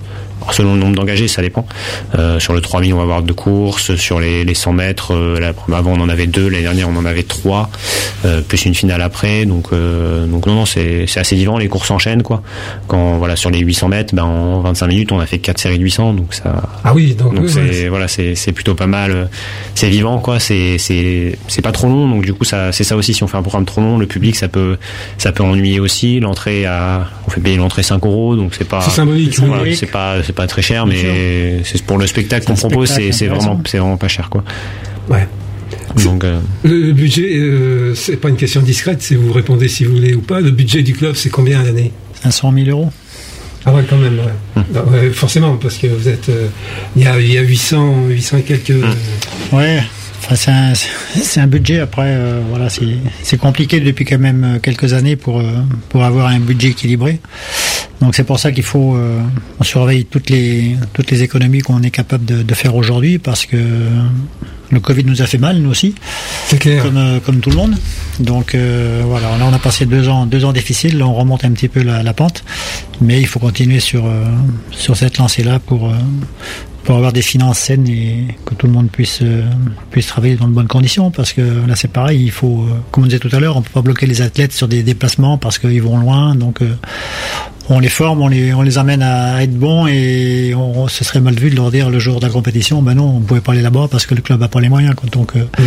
Alors, selon le nombre d'engagés, ça dépend. Euh, sur le trois mille, on va avoir deux courses. Sur les, les cent mètres, euh, là, avant on en avait deux, l'année dernière on en avait trois, euh, plus une finale après. Donc, euh, donc non, non, c'est, c'est assez vivant. Les courses s'enchaînent, quoi. Quand voilà, sur les huit cents mètres, ben en vingt-cinq minutes, on a fait quatre séries de huit cents, donc ça. Ah oui, donc, donc oui, c'est ouais. voilà, c'est c'est plutôt pas mal. C'est vivant, quoi. C'est c'est c'est pas trop long, donc du coup ça c'est ça aussi. Si on fait un programme trop long, le public ça peut ça peut ennuyer aussi. L'entrée à on fait payer l'entrée cinq euros, donc c'est pas c'est symbolique. Voilà, c'est pas c'est pas très cher, mais c'est pour le spectacle qu'on propose, c'est c'est vraiment c'est vraiment pas cher, quoi. Ouais. Donc euh... le budget, euh, c'est pas une question discrète, c'est vous répondez si vous voulez ou pas. Le budget du club, c'est combien à l'année? cinq cent mille euros. Ah ouais, quand même, ouais. Hum. Ouais, forcément, parce que vous êtes, euh, il y a, il y a huit cents, huit cents et quelques. Euh... Ouais. Enfin, c'est un, c'est un budget. Après, euh, voilà, c'est, c'est compliqué depuis quand même quelques années pour euh, pour avoir un budget équilibré. Donc c'est pour ça qu'il faut euh, on surveille toutes les toutes les économies qu'on est capable de, de faire aujourd'hui, parce que le Covid nous a fait mal, nous aussi. C'est clair. Comme euh, comme tout le monde. Donc euh, voilà, là on a passé deux ans deux ans difficiles. Là on remonte un petit peu la, la pente, mais il faut continuer sur euh, sur cette lancée-là pour euh, pour avoir des finances saines et que tout le monde puisse euh, puisse travailler dans de bonnes conditions, parce que là c'est pareil, il faut, euh, comme on disait tout à l'heure, on peut pas bloquer les athlètes sur des déplacements parce qu'ils vont loin, donc euh, on les forme, on les on les amène à être bons, et on, ce serait mal vu de leur dire le jour de la compétition, ben non, on pouvait pas aller là-bas parce que le club a pas les moyens, quoi. Donc euh, mmh.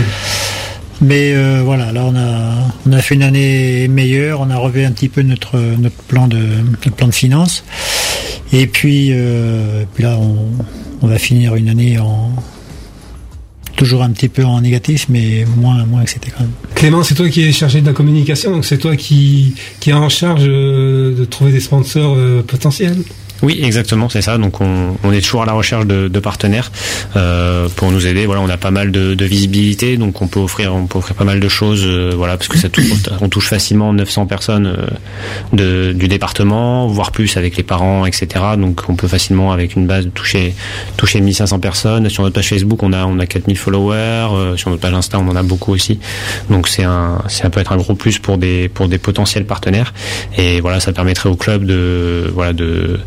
Mais euh, voilà, là on a on a fait une année meilleure, on a revu un petit peu notre notre plan de notre plan de finances, et puis euh, puis là on on va finir une année en toujours un petit peu en négatif, mais moins moins que c'était quand même. Clément, c'est toi qui es chargé de la communication, donc c'est toi qui qui est en charge de trouver des sponsors euh, potentiels. Oui, exactement, c'est ça. Donc on, on est toujours à la recherche de, de partenaires euh, pour nous aider. Voilà, on a pas mal de, de visibilité, donc on peut offrir, on peut offrir pas mal de choses. Euh, voilà, parce que ça touche, on touche facilement neuf cents personnes euh, de, du département, voire plus avec les parents, et cetera. Donc on peut facilement, avec une base, toucher toucher mille cinq cents personnes. Sur notre page Facebook, on a on a quatre mille followers. Euh, sur notre page Insta, on en a beaucoup aussi. Donc c'est un ça peut être un gros plus pour des pour des potentiels partenaires. Et voilà, ça permettrait au club de voilà de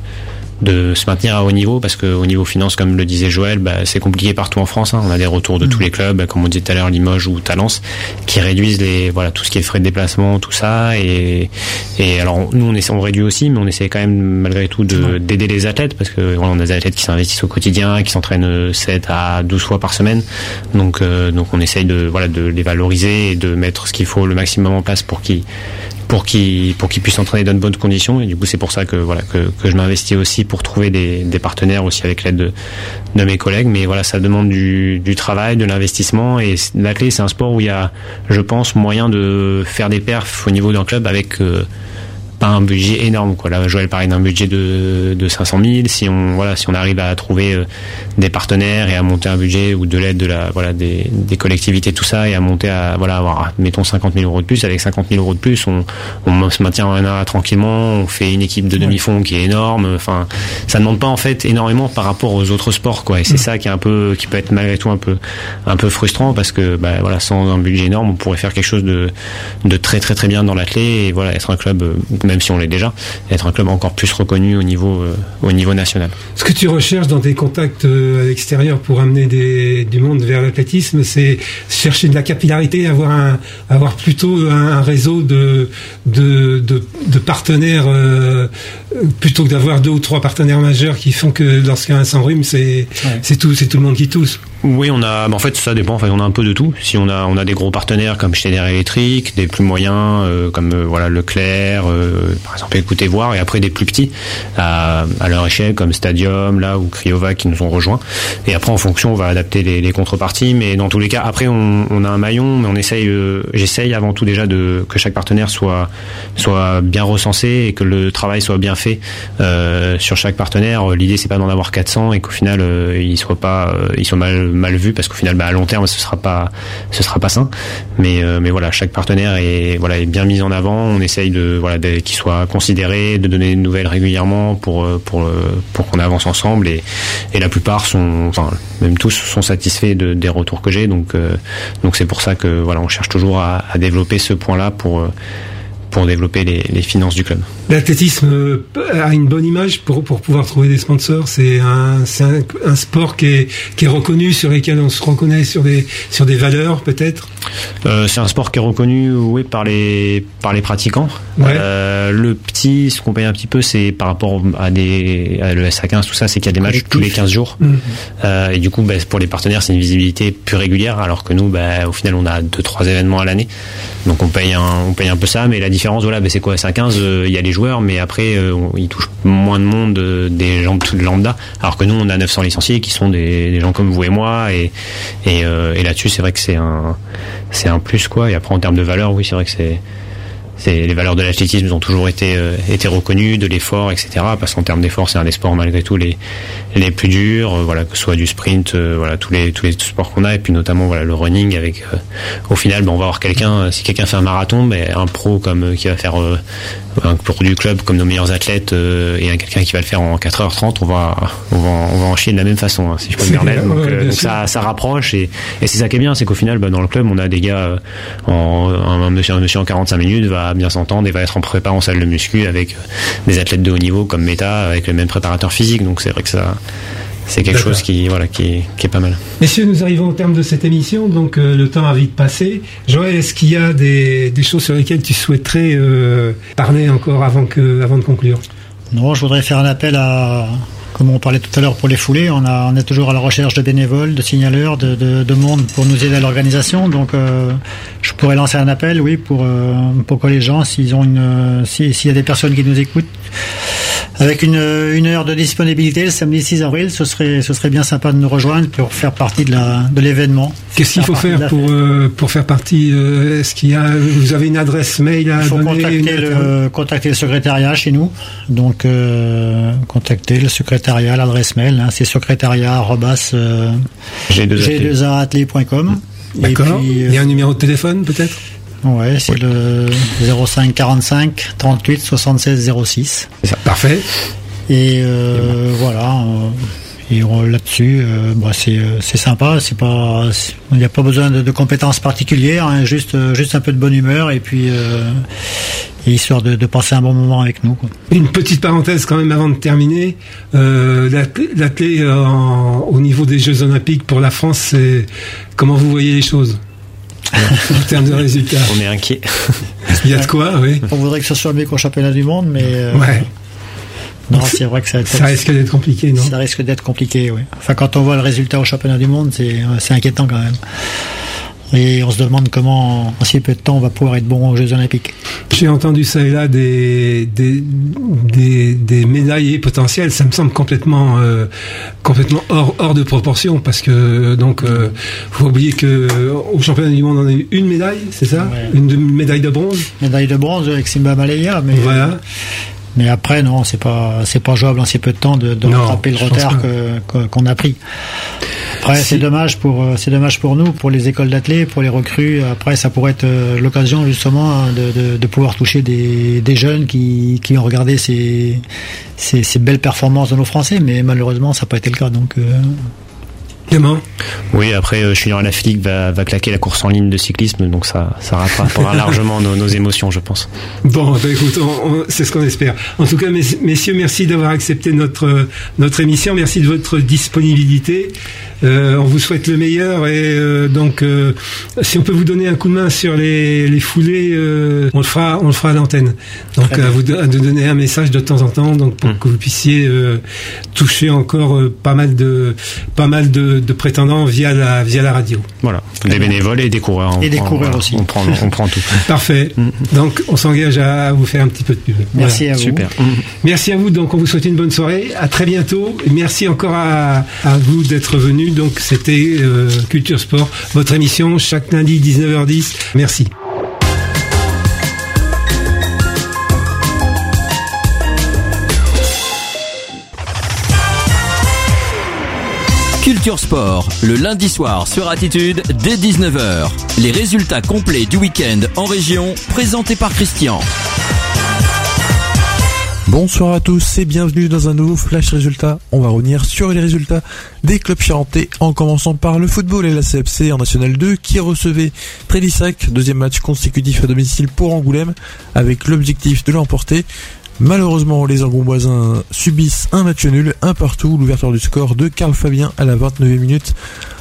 de se maintenir à haut niveau, parce que au niveau finance, comme le disait Joël, bah, c'est compliqué partout en France, hein. On a des retours de mmh. tous les clubs, bah, comme on disait tout à l'heure, Limoges ou Talence, qui réduisent les voilà tout ce qui est frais de déplacement, tout ça, et et alors nous on essaie, on réduit aussi, mais on essaie quand même malgré tout de d'aider les athlètes, parce que voilà, on a des athlètes qui s'investissent au quotidien, qui s'entraînent sept à douze fois par semaine, donc euh, donc on essaye de voilà de les valoriser et de mettre ce qu'il faut le maximum en place pour qu'ils pour qu'ils pour qu'ils puissent s'entraîner dans de bonnes conditions. Et du coup c'est pour ça que voilà que que je m'investis aussi pour trouver des des partenaires aussi avec l'aide de de mes collègues. Mais voilà, ça demande du du travail, de l'investissement, et la clé, c'est un sport où il y a, je pense, moyen de faire des perfs au niveau d'un club avec euh, pas un budget énorme, quoi. Là, Joël parlait d'un budget de, de cinq cent mille. Si on, voilà, si on arrive à trouver euh, des partenaires et à monter un budget, ou de l'aide de la, voilà, des, des collectivités, tout ça, et à monter à, voilà, avoir, mettons cinquante mille euros de plus. Avec cinquante mille euros de plus, on, on se maintient en un an tranquillement, on fait une équipe de demi-fond qui est énorme. Enfin, ça ne demande pas, en fait, énormément par rapport aux autres sports, quoi. Et c'est mmh. ça qui est un peu, qui peut être malgré tout un peu, un peu frustrant, parce que, bah, voilà, sans un budget énorme, on pourrait faire quelque chose de, de très, très, très bien dans l'athlé, et voilà, être un club, même si on l'est déjà, être un club encore plus reconnu au niveau, euh, au niveau national. Ce que tu recherches dans tes contacts euh, à l'extérieur pour amener des, du monde vers l'athlétisme, c'est chercher de la capillarité, avoir un, avoir plutôt un, un réseau de, de, de, de partenaires, euh, plutôt que d'avoir deux ou trois partenaires majeurs qui font que lorsqu'il y a un sans rhume, c'est, ouais. c'est tout, c'est tout le monde qui tousse. Oui, on a, en fait, ça dépend. Enfin, on a un peu de tout. Si on a, on a des gros partenaires comme Schneider Electric, des plus moyens euh, comme euh, voilà Leclerc, euh, par exemple, écoutez voir, et après des plus petits à, à leur échelle comme Stadium, là, ou Cryovac qui nous ont rejoints. Et après, en fonction, on va adapter les, les contreparties. Mais dans tous les cas, après, on, on a un maillon, mais on essaye. Euh, j'essaye avant tout déjà de que chaque partenaire soit soit bien recensé et que le travail soit bien fait euh, sur chaque partenaire. L'idée, c'est pas d'en avoir quatre cents et qu'au final, euh, ils soient pas, euh, ils soient mal mal vu, parce qu'au final, bah, à long terme, ce sera pas, ce sera pas sain. Mais, euh, mais voilà, chaque partenaire est, voilà, est bien mis en avant. On essaye de, voilà, de, qu'il soit considéré, de donner des nouvelles régulièrement pour, pour, pour qu'on avance ensemble. Et, et la plupart sont, enfin, même tous sont satisfaits de, des retours que j'ai. Donc, euh, donc c'est pour ça que, voilà, on cherche toujours à, à développer ce point-là pour, pour développer les, les finances du club. L'athlétisme a une bonne image pour pour pouvoir trouver des sponsors. C'est un c'est un, un sport qui est qui est reconnu, sur lesquels on se reconnaît sur des sur des valeurs peut-être. Euh, c'est un sport qui est reconnu, oui, par les par les pratiquants. Ouais. Euh, le petit, ce qu'on paye un petit peu, c'est par rapport à des à le S A quinze, tout ça, c'est qu'il y a des matchs Collectif. tous les quinze jours. Mmh. Euh, et du coup, bah, pour les partenaires, c'est une visibilité plus régulière, alors que nous, bah, au final, on a deux trois événements à l'année. Donc on paye un on paye un peu ça, mais la différence, voilà, bah, c'est quoi, S A quinze, il euh, y a les joueurs, mais après, euh, on, ils touchent moins de monde, euh, des gens de lambda, alors que nous, on a neuf cents licenciés qui sont des, des gens comme vous et moi, et et, euh, et là-dessus, c'est vrai que c'est un c'est un plus, quoi. Et après, en termes de valeur, oui, c'est vrai que c'est c'est les valeurs de l'athlétisme ont toujours été euh, été reconnues, de l'effort, et cetera. Parce qu'en termes d'effort, c'est un des sports malgré tout les les plus durs, euh, voilà, que ce soit du sprint, euh, voilà, tous les tous les sports qu'on a, et puis notamment voilà le running avec euh, au final, ben, on va avoir quelqu'un, si quelqu'un fait un marathon, ben un pro comme euh, qui va faire euh, un pro du club comme nos meilleurs athlètes euh, et un quelqu'un qui va le faire en quatre heures trente, on va on va on va en chier de la même façon, hein, si je peux me permettre. Donc, euh, donc ça ça rapproche, et et c'est ça qui est bien, c'est qu'au final, ben, dans le club, on a des gars euh, en un monsieur un monsieur en quarante-cinq minutes va bien s'entendre et va être en prépa en salle de muscu avec des athlètes de haut niveau comme Meta, avec le même préparateur physique. Donc c'est vrai que ça c'est quelque D'accord. chose qui voilà qui, qui est pas mal. Messieurs, nous arrivons au terme de cette émission, donc euh, le temps a vite passé. Joël, est-ce qu'il y a des, des choses sur lesquelles tu souhaiterais euh, parler encore avant que avant de conclure? Non, je voudrais faire un appel à, comme on parlait tout à l'heure pour les foulées, on a on est toujours à la recherche de bénévoles, de signaleurs, de, de, de monde pour nous aider à l'organisation. Donc euh, je pourrais lancer un appel, oui, pour euh, pour que les gens, s'ils ont une si, s'il y a des personnes qui nous écoutent, avec une, une heure de disponibilité le samedi six avril, ce serait ce serait bien sympa de nous rejoindre pour faire partie de la de l'événement. Qu'est-ce qu'il faut faire pour euh, pour faire partie euh, Est-ce qu'il y a vous avez une adresse mail à Il faut donner? contacter le contacter le secrétariat chez nous. Donc euh, contacter le secrétariat, l'adresse mail, hein, c'est secrétariat arobase g deux a athlé point com. D'accord. Et puis, euh, il y a un numéro de téléphone peut-être? Ouais, c'est oui. le zéro cinq quarante-cinq trente-huit soixante-seize zéro six. C'est ça. Parfait. Et euh, voilà. Euh, et euh, là-dessus, euh, bah, c'est c'est sympa. C'est pas, il n'y a pas besoin de, de compétences particulières, hein, juste juste un peu de bonne humeur et puis euh, et histoire de, de passer un bon moment avec nous, quoi. Une petite parenthèse quand même avant de terminer. Euh, l'athlé euh, au niveau des Jeux Olympiques pour la France, c'est comment vous voyez les choses? En termes de résultats, on est inquiet. Il y a de quoi, oui. On voudrait que ce soit mieux qu'au championnat du monde, mais euh, ouais. Non, c'est vrai que ça, ça risque d'être compliqué, non? Ça risque d'être compliqué, oui. Enfin, quand on voit le résultat au championnat du monde, c'est c'est inquiétant quand même. Et on se demande comment, en si peu de temps, on va pouvoir être bon aux Jeux Olympiques. J'ai entendu ça et là des des des, des médaillés potentiels. Ça me semble complètement euh, complètement hors hors de proportion, parce que donc euh, faut oublier que au championnat du monde on a eu une médaille, c'est ça? Ouais. Une, une médaille de bronze. Médaille de bronze avec Simba Maleya, mais voilà. Mais après, non, c'est pas, c'est pas jouable en si peu de temps de, de non, rattraper le retard que, que, qu'on a pris. Après, si. c'est dommage pour, c'est dommage pour nous, pour les écoles d'athlètes, pour les recrues. Après, ça pourrait être l'occasion, justement, de, de, de pouvoir toucher des, des jeunes qui, qui ont regardé ces, ces, ces belles performances de nos Français, mais malheureusement, ça n'a pas été le cas, donc, euh... Oui, après, euh, Julien Alaphilippe va, va claquer la course en ligne de cyclisme, donc ça, ça rattrapera largement nos, nos émotions, je pense. Bon, bah, écoute, on, on, c'est ce qu'on espère. En tout cas, messieurs, merci d'avoir accepté notre, notre émission. Merci de votre disponibilité. Euh, on vous souhaite le meilleur, et euh, donc euh, si on peut vous donner un coup de main sur les, les foulées, euh, on le fera, on le fera à l'antenne. Donc à vous de, à de donner un message de temps en temps, donc pour mmh. que vous puissiez euh, toucher encore euh, pas mal de pas mal de, de prétendants via la via la radio. Voilà, des bénévoles et des coureurs. Et des coureurs voilà, aussi. On prend, on prend tout. Parfait. Mmh. Donc on s'engage à vous faire un petit peu de pub. Merci voilà. à vous. Super. Mmh. Merci à vous. Donc on vous souhaite une bonne soirée. À très bientôt. Et merci encore à, à vous d'être venus. Donc c'était euh, Culture Sport, votre émission chaque lundi dix-neuf heures dix. Merci. Culture Sport, le lundi soir sur Attitude dès dix-neuf heures. Les résultats complets du week-end en région, présentés par Christian. Bonsoir à tous et bienvenue dans un nouveau Flash Résultat. On va revenir sur les résultats des clubs charentais en commençant par le football et la C F C en National deux qui recevait Trélissac, deuxième match consécutif à domicile pour Angoulême avec l'objectif de l'emporter. Malheureusement, les Angoumoisins subissent un match nul, un partout. L'ouverture du score de Karl Fabien à la vingt-neuvième minute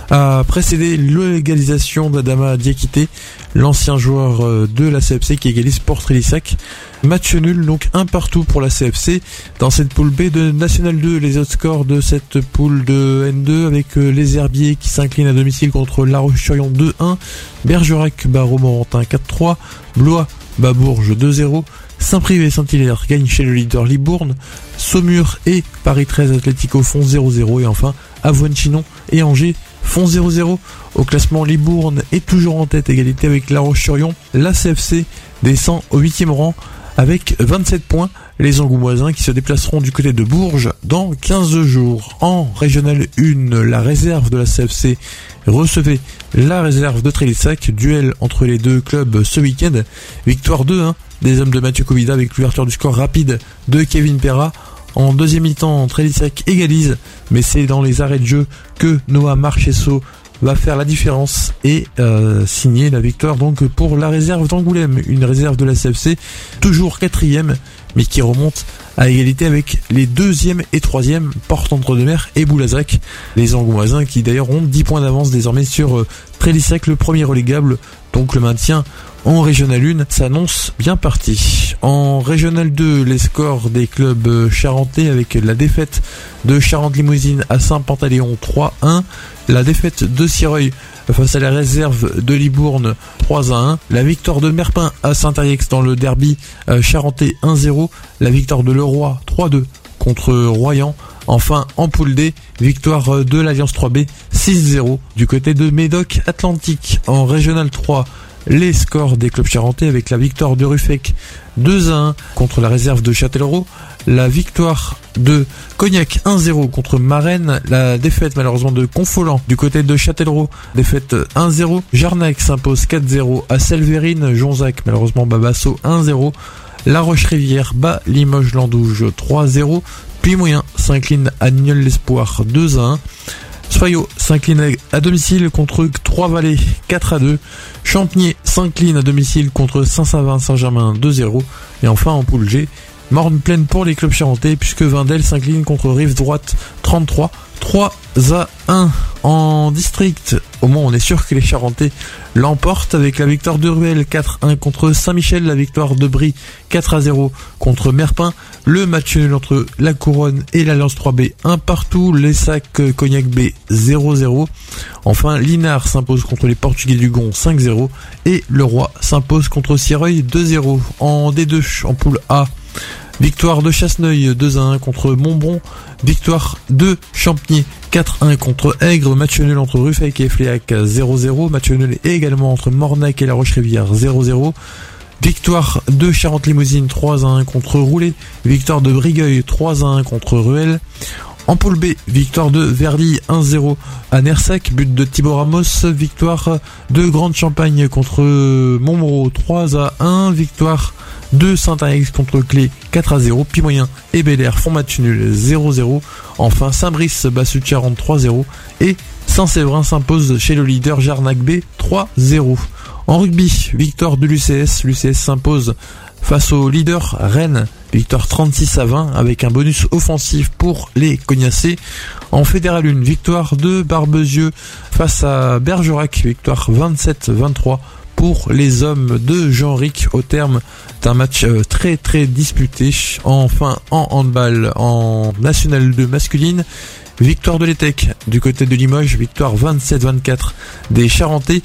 a précédé l'égalisation d'Adama Diakité, l'ancien joueur de la C F C qui égalise pour Trélissac. Match nul, donc un partout pour la C F C. Dans cette poule B de National deux, les autres scores de cette poule de N deux avec les Herbiers qui s'inclinent à domicile contre La Roche-sur-Yon deux un, Bergerac bat Romorantin quatre trois, Blois bat Bourges deux zéro, Saint-Privé-Saint-Hilaire gagne chez le leader Libourne, Saumur et Paris treize Atlético font zéro zéro et enfin Avoine-Chinon et Angers font zéro zéro. Au classement, Libourne est toujours en tête, égalité avec La Roche-sur-Yon. La C F C descend au huitième rang avec vingt-sept points. Les Angoumoisins qui se déplaceront du côté de Bourges dans quinze jours. En Régional un, la réserve de la C F C recevait la réserve de Trélissac. Duel entre les deux clubs ce week-end. Victoire deux un des hommes de Mathieu Covida avec l'ouverture du score rapide de Kevin Perra. En deuxième mi-temps, Trélissac égalise, mais c'est dans les arrêts de jeu que Noah Marchesso va faire la différence et euh, signer la victoire donc pour la réserve d'Angoulême, une réserve de la C F C toujours quatrième mais qui remonte à égalité avec les deuxième et troisième Porte-Entre-deux-Mers et Boulazac, les Angoumoisins qui d'ailleurs ont dix points d'avance désormais sur euh, Trélissac, le premier relégable, donc le maintien en Régional un s'annonce bien parti. En Régional deux, les scores des clubs charentais avec la défaite de Charente-Limousine à Saint-Pantaléon trois un, la défaite de Sireuil face à la réserve de Libourne trois à un, la victoire de Merpin à Saint-Ariex dans le derby charentais un zéro, la victoire de Leroy trois deux contre Royan. Enfin, en poule D, victoire de l'Alliance trois B six zéro du côté de Médoc Atlantique. En Régional trois, les scores des clubs charentais avec la victoire de Ruffec deux à un contre la réserve de Châtellerault, la victoire de Cognac un zéro contre Marennes, la défaite malheureusement de Confolens du côté de Châtellerault, défaite un zéro, Jarnac s'impose quatre zéro à Selverine, Jonzac malheureusement bat Basso un zéro, La Roche-Rivière bat Limoges-Landouge trois zéro, Puy-Moyen s'incline à Nignol-l'Espoir deux à un, Soyaux s'incline à domicile contre Trois-Vallées quatre à deux. Champniers s'incline à domicile contre Saint-Savin-Saint-Germain deux zéro. Et enfin en poule G, morne pleine pour les clubs charentais puisque Vindel s'incline contre Rive Droite trente-trois trois à un. En district, au moins on est sûr que les Charentais l'emportent avec la victoire de Ruel quatre un contre Saint-Michel, la victoire de Brie quatre à zéro contre Merpin, le match nul entre La Couronne et l'Alliance trois B un partout, les Sacs Cognac B zéro zéro. Enfin, Linard s'impose contre les Portugais du Gond cinq zéro et Le Roi s'impose contre Sireuil deux zéro. En D deux, en poule A, victoire de Chasseneuil deux à un contre Montbron, victoire de Champniers quatre un contre Aigre, match nul entre Ruffec et Fléac zéro zéro, match nul également entre Mornac et La Roche-Rivière zéro zéro, victoire de Charente-Limousine trois à un contre Roulet, victoire de Brigueuil trois à un contre Ruel. En poule B, victoire de Verly un zéro à Nersac, but de Thibaut Ramos, victoire de Grande Champagne contre Montmoreau trois à un, victoire de Saint-Ariex contre Clé quatre à zéro, Puy-Moyen et Bel-Air font match nul zéro zéro. Enfin, Saint-Brice bat Sud-Charente trois zéro et Saint-Séverin s'impose chez le leader Jarnac B trois zéro. En rugby, victoire de l'U C S, l'U C S s'impose face au leader Rennes, victoire trente-six à vingt avec un bonus offensif pour les Cognacés. En Fédéral un, victoire de Barbezieux face à Bergerac, victoire vingt-sept vingt-trois pour les hommes de Jean-Ric au terme d'un match très très disputé. Enfin, en handball, en National deux masculine, victoire de l'Etec du côté de Limoges, victoire vingt-sept vingt-quatre des Charentais.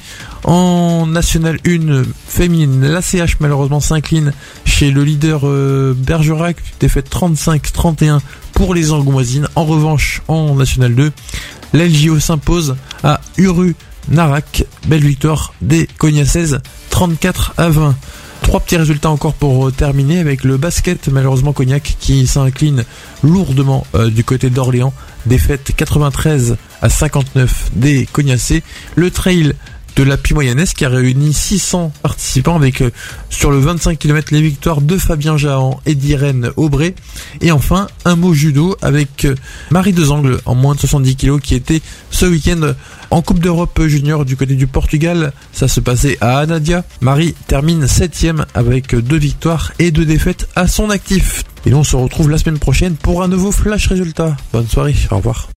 En National un féminine, l'A C H malheureusement s'incline chez le leader euh, Bergerac, défaite trente-cinq trente et un pour les Angoumoisines. En revanche, en National deux, l'L J O s'impose à Uru Narac, belle victoire des Cognacaises trente-quatre à vingt. Trois petits résultats encore pour terminer avec le basket, malheureusement Cognac qui s'incline lourdement euh, du côté d'Orléans, défaite quatre-vingt-treize à cinquante-neuf des Cognacais. Le trail de la Puy Moyanaise qui a réuni six cents participants avec euh, sur le vingt-cinq kilomètres les victoires de Fabien Jahan et d'Irène Aubray. Et enfin, un mot judo avec euh, Marie Dezangles en moins de soixante-dix kilos qui était ce week-end en Coupe d'Europe junior du côté du Portugal. Ça se passait à Anadia. Marie termine septième avec deux victoires et deux défaites à son actif. Et on se retrouve la semaine prochaine pour un nouveau flash résultat. Bonne soirée, au revoir.